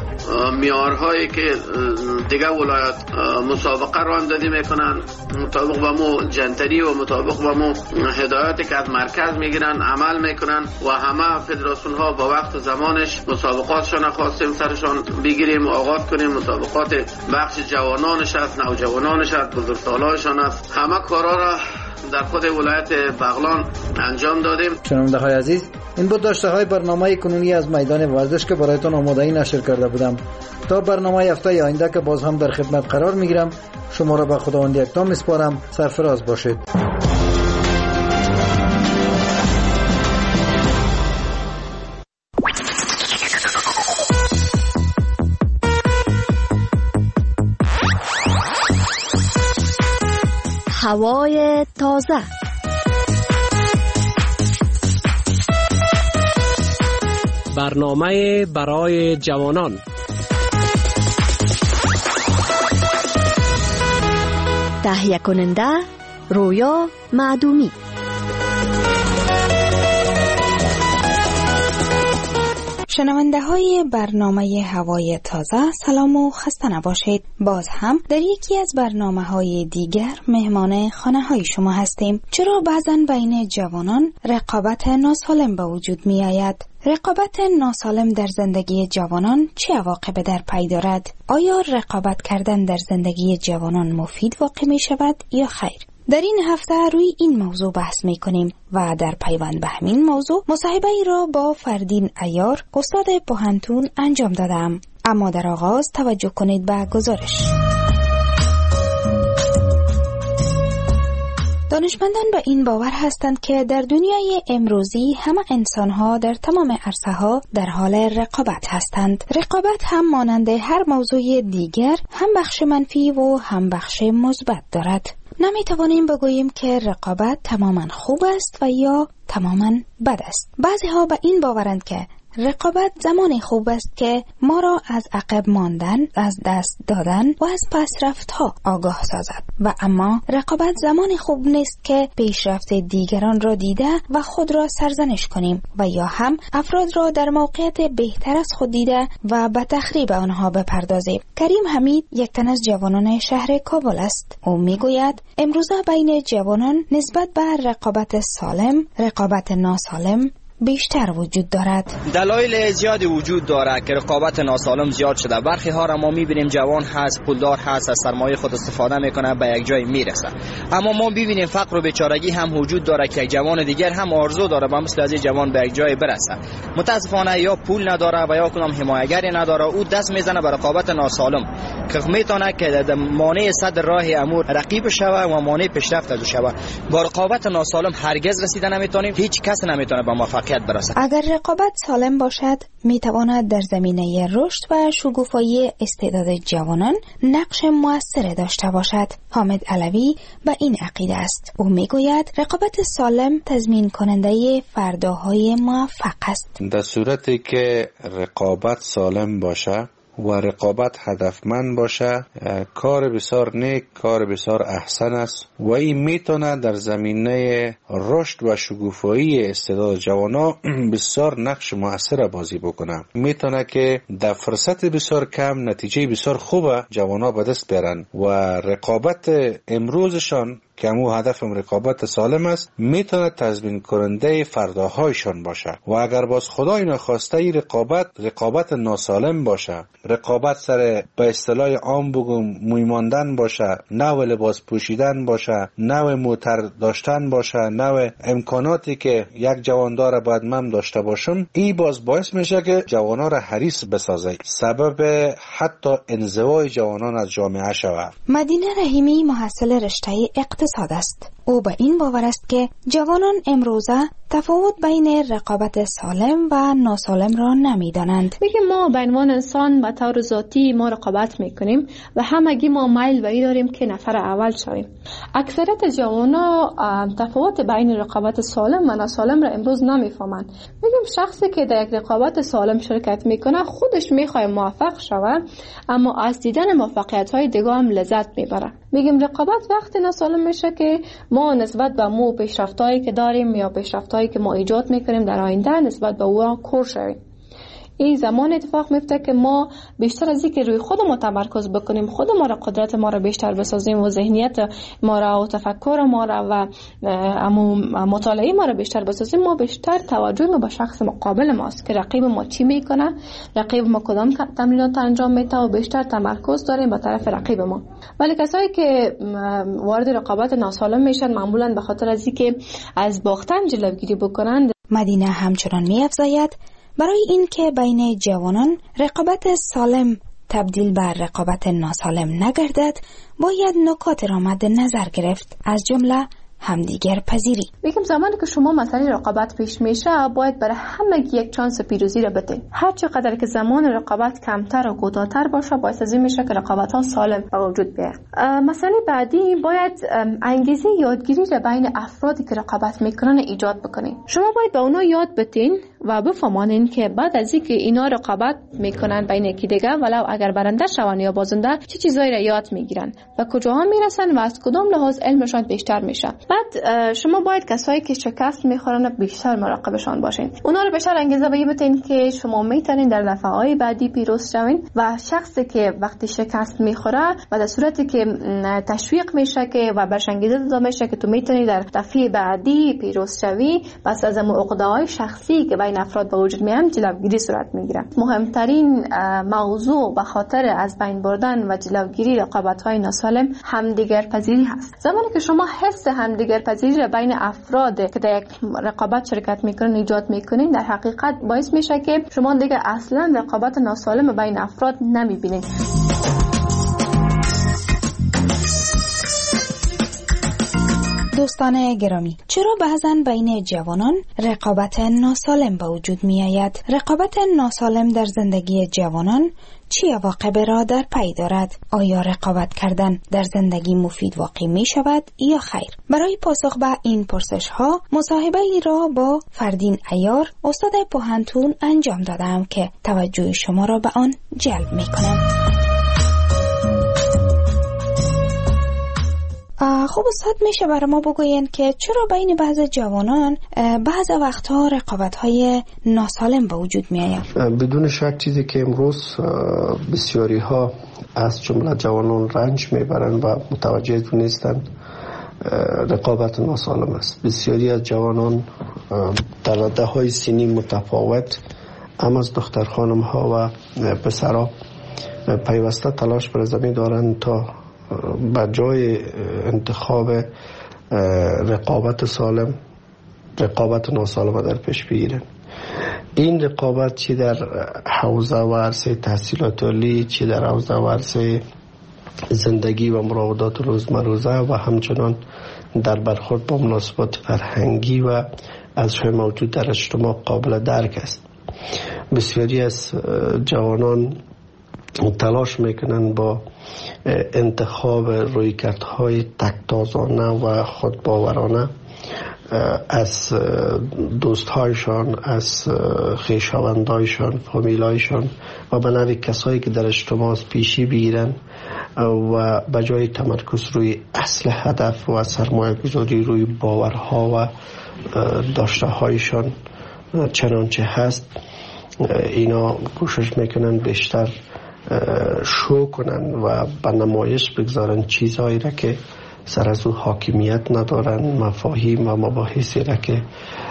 میارهایی که دیگه ولایت مسابقه راندادی میکنن مطابق با مو جنتری و مطابق با مو هدایتی که از مرکز میگیرن عمل میکنن و همه فدراسیون ها با وقت زمانش مسابقاتشان خواستیم سرشان بگیریم و آغاز کنیم. مسابقات بخش جوانانش است، نوجوانانش است، بزرگسالانشان است، همه کارا را در خود ولایت بغلان انجام دادیم. شنونده های عزیز، این بود داشته های برنامه کنونی از میدان ورزش که برایتان آمادگی نشر کرده بودم. تا برنامه هفته آینده که باز هم در خدمت قرار میگیرم، شما را به خداوند یکتا میسپارم. سرفراز باشید. هوای تازه، برنامه برای جوانان، تهیه کننده رویا معدومی. شنونده های برنامه هوای تازه، سلام و خسته نباشید. باز هم در یکی از برنامه های دیگر مهمان خانه های شما هستیم. چرا بعضن بین جوانان رقابت ناسالم به وجود می آید؟ رقابت ناسالم در زندگی جوانان چه عواقب در پی دارد؟ آیا رقابت کردن در زندگی جوانان مفید واقع می شود یا خیر؟ در این هفته روی این موضوع بحث می کنیم و در پیوند به همین موضوع مصاحبه ای را با فردین عیار، استاد پوهنتون انجام دادم. اما در آغاز توجه کنید به گزارش. دانشمندان به این باور هستند که در دنیای امروزی همه انسان‌ها در تمام عرصه‌ها در حال رقابت هستند. رقابت هم مانند هر موضوع دیگر هم بخش منفی و هم بخش مثبت دارد. نمیتوانیم بگوییم که رقابت تماما خوب است و یا تماما بد است. بعضی ها به این باورند که رقابت زمان خوب است که ما را از عقب ماندن، از دست دادن و از پسرفت ها آگاه سازد و اما رقابت زمان خوب نیست که پیشرفت دیگران را دیده و خود را سرزنش کنیم و یا هم افراد را در موقعیت بهتر از خود دیده و به تخریب آنها بپردازیم. کریم حمید یک تن از جوانان شهر کابل است. او میگوید امروزه بین جوانان نسبت به رقابت سالم، رقابت ناسالم بیشتر وجود دارد. دلایل زیادی وجود دارد که رقابت ناسالم زیاد شده. برخی ها را ما میبینیم جوان هست، پولدار هست، از سرمایه خود استفاده میکنه، به یک جای میرسه. اما ما ببینیم فقر و بیچارگی هم وجود داره که یک جوان دیگر هم آرزو داره با مثل از جوان به یک جای برسه. متاسفانه یا پول نداره و یا کدام حمایتگری نداره، او دست میزنه به رقابت ناسالم که میتونه که مانع صد راه امور رقیب شوه و مانع پیشرفت از شوه. با رقابت ناسالم هرگز رسیدن نمیتونیم، هیچ کس نمیتونه به موفقیت برسد. اگر رقابت سالم باشد میتواند در زمینه رشد و شکوفایی استعداد جوانان نقش مؤثر داشته باشد. حامد علوی به این عقیده است. او میگوید رقابت سالم تضمین کننده فرداهای موفق است. در صورتی که رقابت سالم باشه و رقابت هدفمند باشه، کار بسیار نیک، کار بسیار احسن است و این میتونه در زمینه رشد و شکوفایی استعداد جوانا بسیار نقش مؤثر بازی بکنه. میتونه که در فرصت بسیار کم نتیجه بسیار خوبه جوانا به دست بیارن و رقابت امروزشان که همون هدف رقابت سالم است میتونه تضمین کننده فرداهایشان باشه. و اگر باز خدای نخواسته این رقابت رقابت ناسالم باشه، رقابت سر به اصطلاح عام بگم موی ماندن باشه، نوع لباس پوشیدن باشه، نوع موتر داشتن باشه، نوع امکاناتی که یک جوان داره باید من داشته باشم، این باز باعث میشه که جوانا را حریص بسازه، سبب حتی انزوای جوانان از جامعه شود. مدینه رحیمی محصل رشته اقتصاد است. او به این باور است که جوانان امروزه تفاوت بین رقابت سالم و ناسالم را نمیدانند. میگه ما به عنوان انسان به طور ذاتی ما رقابت میکنیم و همگی ما میل به این داریم که نفر اول شویم. اکثریت جوانا تفاوت بین رقابت سالم و ناسالم را امروز نمیفهمند. میگم شخصی که در یک رقابت سالم شرکت میکنه خودش میخواد موفق شود، اما از دیدن موفقیت های دیگه هم لذت میبره. میگم رقابت وقتی ناسالم میشه که ما نسبت به مو پیشرفتایی که داریم یا پیشرفتایی که ما ایجاد میکنیم در آینده نسبت به او کور شویم. این زمان اتفاق میفته که ما بیشتر از اینکه روی خود ما تمرکز بکنیم، خود ما را قدرت ما را بیشتر بسازیم و ذهنیت ما را و تفکر ما را و مطالعه ما را بیشتر بسازیم، ما بیشتر توجه ما به شخص مقابل ماست که رقیب ما چی میکنه، رقیب ما کدام تمرینات انجام میده و بیشتر تمرکز داریم به طرف رقیب ما. ولی کسایی که وارد رقابت ناسالم میشن معمولا به خاطر از اینکه از باختن جلوگیری بکنند. مدینه همچنان می‌افزاید برای این که بین جوانان رقابت سالم تبدیل بر رقابت ناسالم نگردد، باید نکات را مد نظر گرفت، از جمله همدیگر پذیری. میگم زمانی که شما مسئله رقابت پیش میشه باید برای همه یک چانس پیروزی را بدین. هر چقدر که زمان رقابت کمتر و کوتاه‌تر باشه باعث از این میشه که رقابت ها سالم به وجود بیاد. مسئله بعدی باید انگیزه یادگیری را بین افرادی که رقابت میکنن ایجاد بکنین. شما باید به اونا یاد بدین و بفهمانین که بعد از اینکه اینا رقابت میکنن بین یکی دیگه، ولو اگر برنده شون یا بازنده، چه چیزایی را یاد میگیرن و کجاها میرسن و از کدام لحاظ علمشان بیشتر میشه. بعد شما باید کسایی که شکست میخورن بیشتر مراقبشان باشین. اونا رو بیشتر انگیزه بدین که شما میتونین در دفعه‌های بعدی پیروز شوین و شخصی که وقتی شکست میخوره و در صورتی که تشویق میشه که و برش انگیزه داده میشه که تو میتونی در دفعه بعدی پیروز شوی، بس از عقده‌های شخصی که بین افراد به وجود میاد جلوگیری صورت میگیره. مهمترین موضوع به خاطر از بین بردن و جلوگیری رقابت‌های ناسالم همدیگر پذیری هست. زمانی که شما حس همدیگر پذیری را بین افراد که در یک رقابت شرکت میکنن ایجاد میکنین، در حقیقت باعث میشه که شما دیگه اصلا رقابت ناسالم بین افراد نمیبینید. دوستان گرامی، چرا بعضا بین جوانان رقابت ناسالم به وجود می آید؟ رقابت ناسالم در زندگی جوانان چه عواقبی را در پی دارد؟ آیا رقابت کردن در زندگی مفید واقع می شود یا خیر؟ برای پاسخ به این پرسش ها مصاحبه ای را با فردین عیار، استاد پوهنتون انجام دادم که توجه شما را به آن جلب می کنم. خب استاد، میشه برای ما بگوین که چرا بین بعض جوانان بعض وقتها رقابت‌های ناسالم به وجود می‌آید؟ بدون شک چیزی که امروز بسیاری ها از جمله جوانان رنج میبرند و متوجه نیستند رقابت ناسالم است. بسیاری از جوانان در رده‌های سنی متفاوت، اما از دختر خانم ها و پسرها پیوسته تلاش بر زمین دارند تا با جای انتخاب رقابت سالم رقابت ناسالم در پیش بگیرن. این رقابت چی در حوزه و عرصه تحصیلات عالی، چی در حوزه و عرصه زندگی و مراودات روزمروزه و همچنان در برخورد با مناسبات فرهنگی و ازهای موجود در اجتماع قابل درک است. بسیاری از جوانان تلاش میکنن با انتخاب رویکردهای تک‌تازانه و خودباورانه از دوستهایشان، از خویشاوندایشان، فامیلایشان و به نوع کسایی که در اجتماع پیشی بگیرن و به جای تمرکز روی اصل هدف و سرمایه گذاری روی باورها و داشته هایشان چنانچه هست، اینا کوشش میکنن بیشتر شو کنن و به نمایش بگذارن چیزهایی را که سر از او حاکمیت ندارن، مفاهیم و مباحثی را که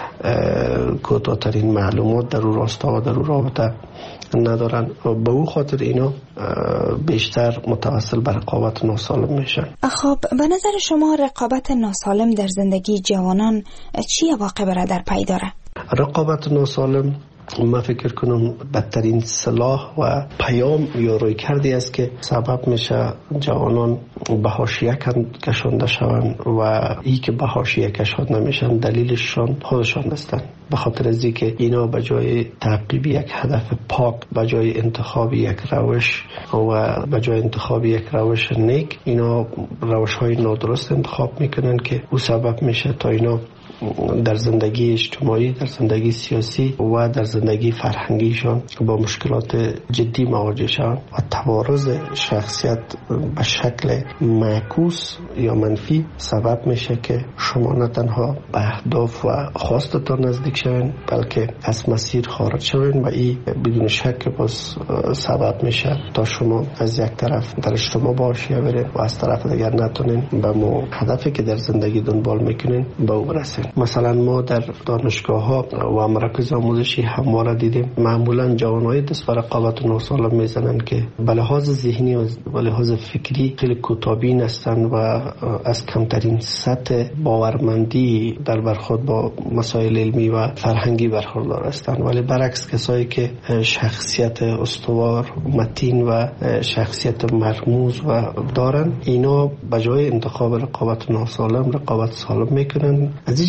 کوتاه‌ترین معلومات در او راستا و در او رابطه ندارن و به او خاطر اینا بیشتر متوسل به رقابت ناسالم میشن. خب به نظر شما رقابت ناسالم در زندگی جوانان چی عواقب را در پی داره؟ رقابت ناسالم من فکر کنم بدترین سلاح و پیام یا روی کردی است که سبب میشه جوانان به حاشیه کشانده شوند و ای که به حاشیه کشانده نمیشن دلیلشان خودشان هستند. به خاطر از اینکه اینا به جای تعقیب یک هدف پاک، به جای انتخاب یک روش و به جای انتخاب یک روش نیک، اینا روش های نادرست انتخاب میکنن که او سبب میشه تا اینا در زندگی اجتماعی، در زندگی سیاسی و در زندگی فرهنگیشان با مشکلات جدی مواجه شوند و توارث شخصیت به شکل معکوس یا منفی سبب میشه که شما نه تنها به اهداف و خواستتان نزدیک شوین بلکه از مسیر خارج شوین و این بدون شک باز سبب میشه تا شما از یک طرف در اجتماع با حاشیه برین و از طرف دیگر نتونین به مو هدفی که در زندگی دنبال میکنین به او برسین. مثلا ما در دانشگاه ها و مراکز آموزشی همواره دیدیم معمولا جوانای دست به رقابت ناسالم میزنن که به لحاظ ذهنی و به لحاظ فکری خیلی کوتاه‌بین هستند و از کمترین سطح باورمندی در برخورد با مسائل علمی و فرهنگی برخوردار هستند، ولی برعکس کسایی که شخصیت استوار، متین و شخصیت مرموز و دارن، اینا به جای انتخاب رقابت ناسالم رقابت سالم میکنن. از این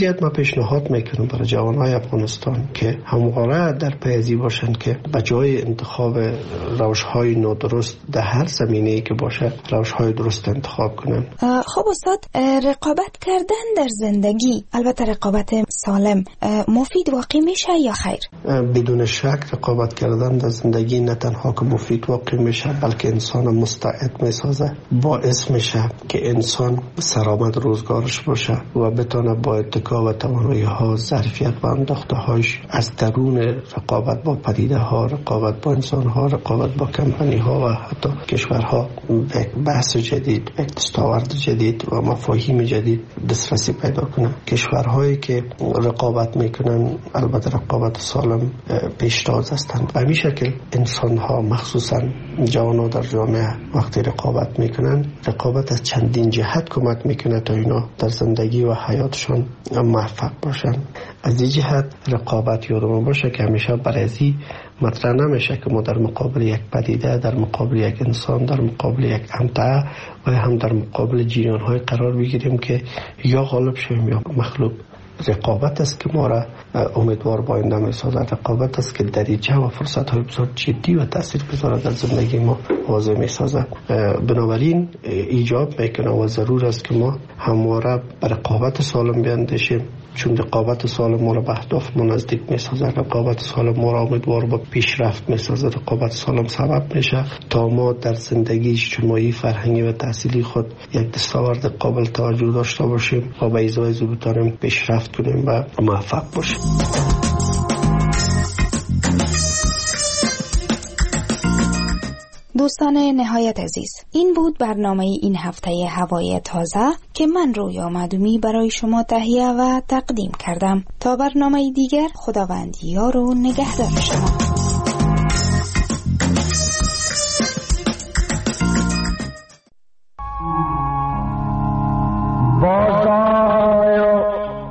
جهت ما پیشنهاد میکنم برای جوانهای افغانستان که همواره در پیزی باشند که به جای انتخاب روش‌های نادرست در هر زمینه‌ای که باشه روش‌های درست انتخاب کنن. خب استاد، رقابت کردن در زندگی، البته رقابت سالم، مفید واقع میشه یا خیر؟ بدون شک رقابت کردن در زندگی نه تنها که مفید واقع میشه بلکه انسان مستعد میسازه، باعث میشه که انسان سرآمد روزگارش باشه و بتونه با اتکا و توانایی ها، ظرفیت و انداخته هاش از درون رقابت با پدیده ها، رقابت با انسان ها، رقابت با کمپانی ها و حتی کشورها به بحث جدید، به دستاورد جدید و مفاهیم جدید دسترسی پیدا کنه. کشورهایی که رقابت میکنن البته رقابت سالم پیشتاز هستند. به همین شکل انسان ها مخصوصا جوانان در جامعه وقتی رقابت میکنن، رقابت از چندین جهت کمک میکنه تا اینا در زندگی و حیاتشون موفق باشن. از این جهت رقابت یادمون باشه که همیشه برازی مطرح نمیشه که ما در مقابل یک پدیده، در مقابل یک انسان، در مقابل یک امتعه و هم در مقابل جریان های قرار بگیریم که یا غالب شویم یا مغلوب. رقابت است که ما را امیدوار با آینده می‌سازد. رقابت است که دریچه و فرصت‌های بسیار جدی و تاثیرگذار در زندگی ما واضح می‌سازد. بنابراین ایجاب میکنه و ضرور است که ما همواره به رقابت سالم بیاندیشیم، چون رقابت سالم ما را به اهداف ما نزدیک می‌سازد. رقابت سالم ما را امیدوار با پیشرفت می‌سازد. رقابت سالم سبب میشه تا ما در زندگی اجتماعی، فرهنگی و تحصیلی خود یک دستاورد قابل توجه داشته باشیم و به ازای او بتوانیم پیشرفت کنیم و موفق باشیم. دوستان نهایت عزیز، این بود برنامه این هفته هوای تازه که من رویا مدومی برای شما تهیه و تقدیم کردم. تا برنامه دیگر، خداوند یار و نگهدار شما. بازآیا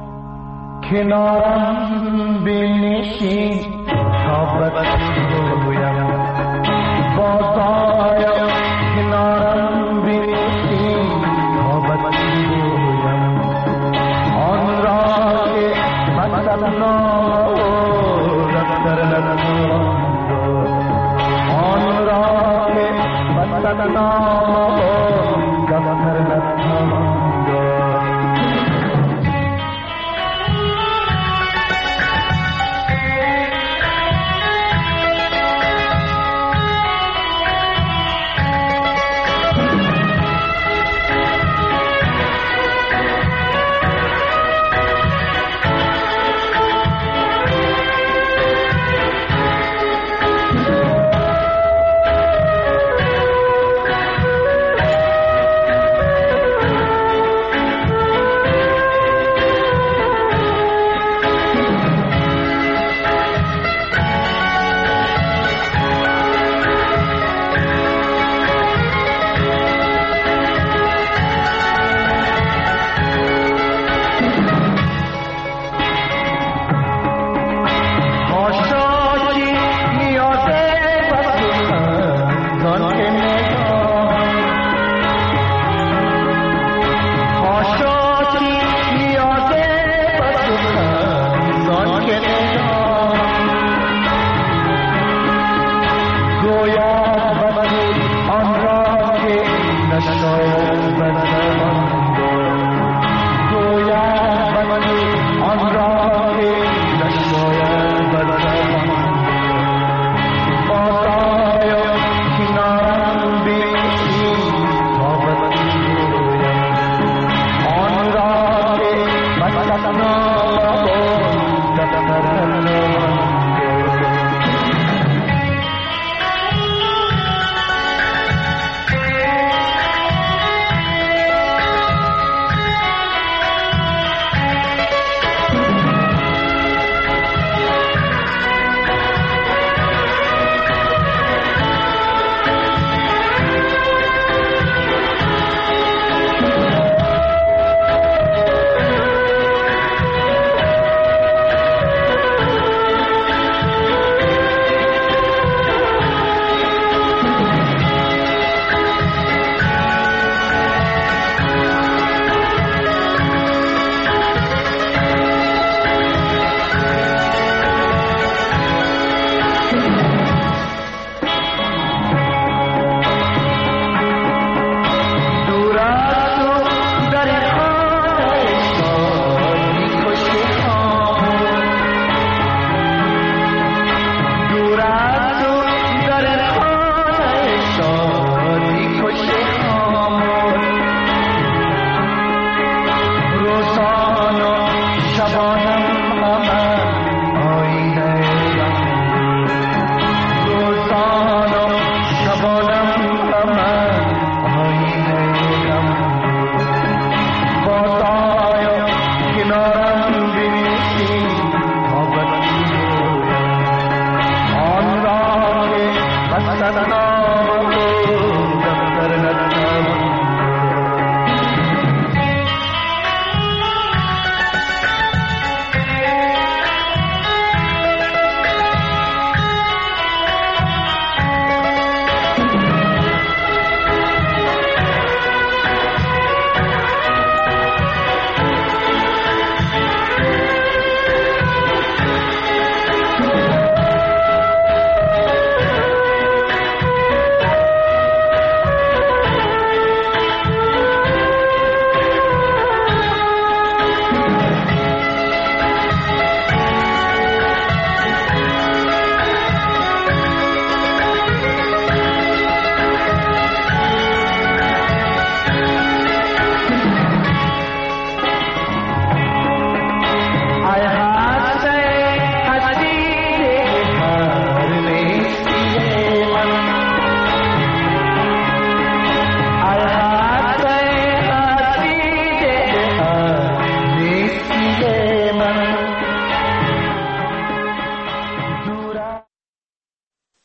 کنارم بنشین تا بگویم، بازآیا کنارم بنشین تا بگویم آن را که مطلب نام و رفتر نام، آن را که مطلب نام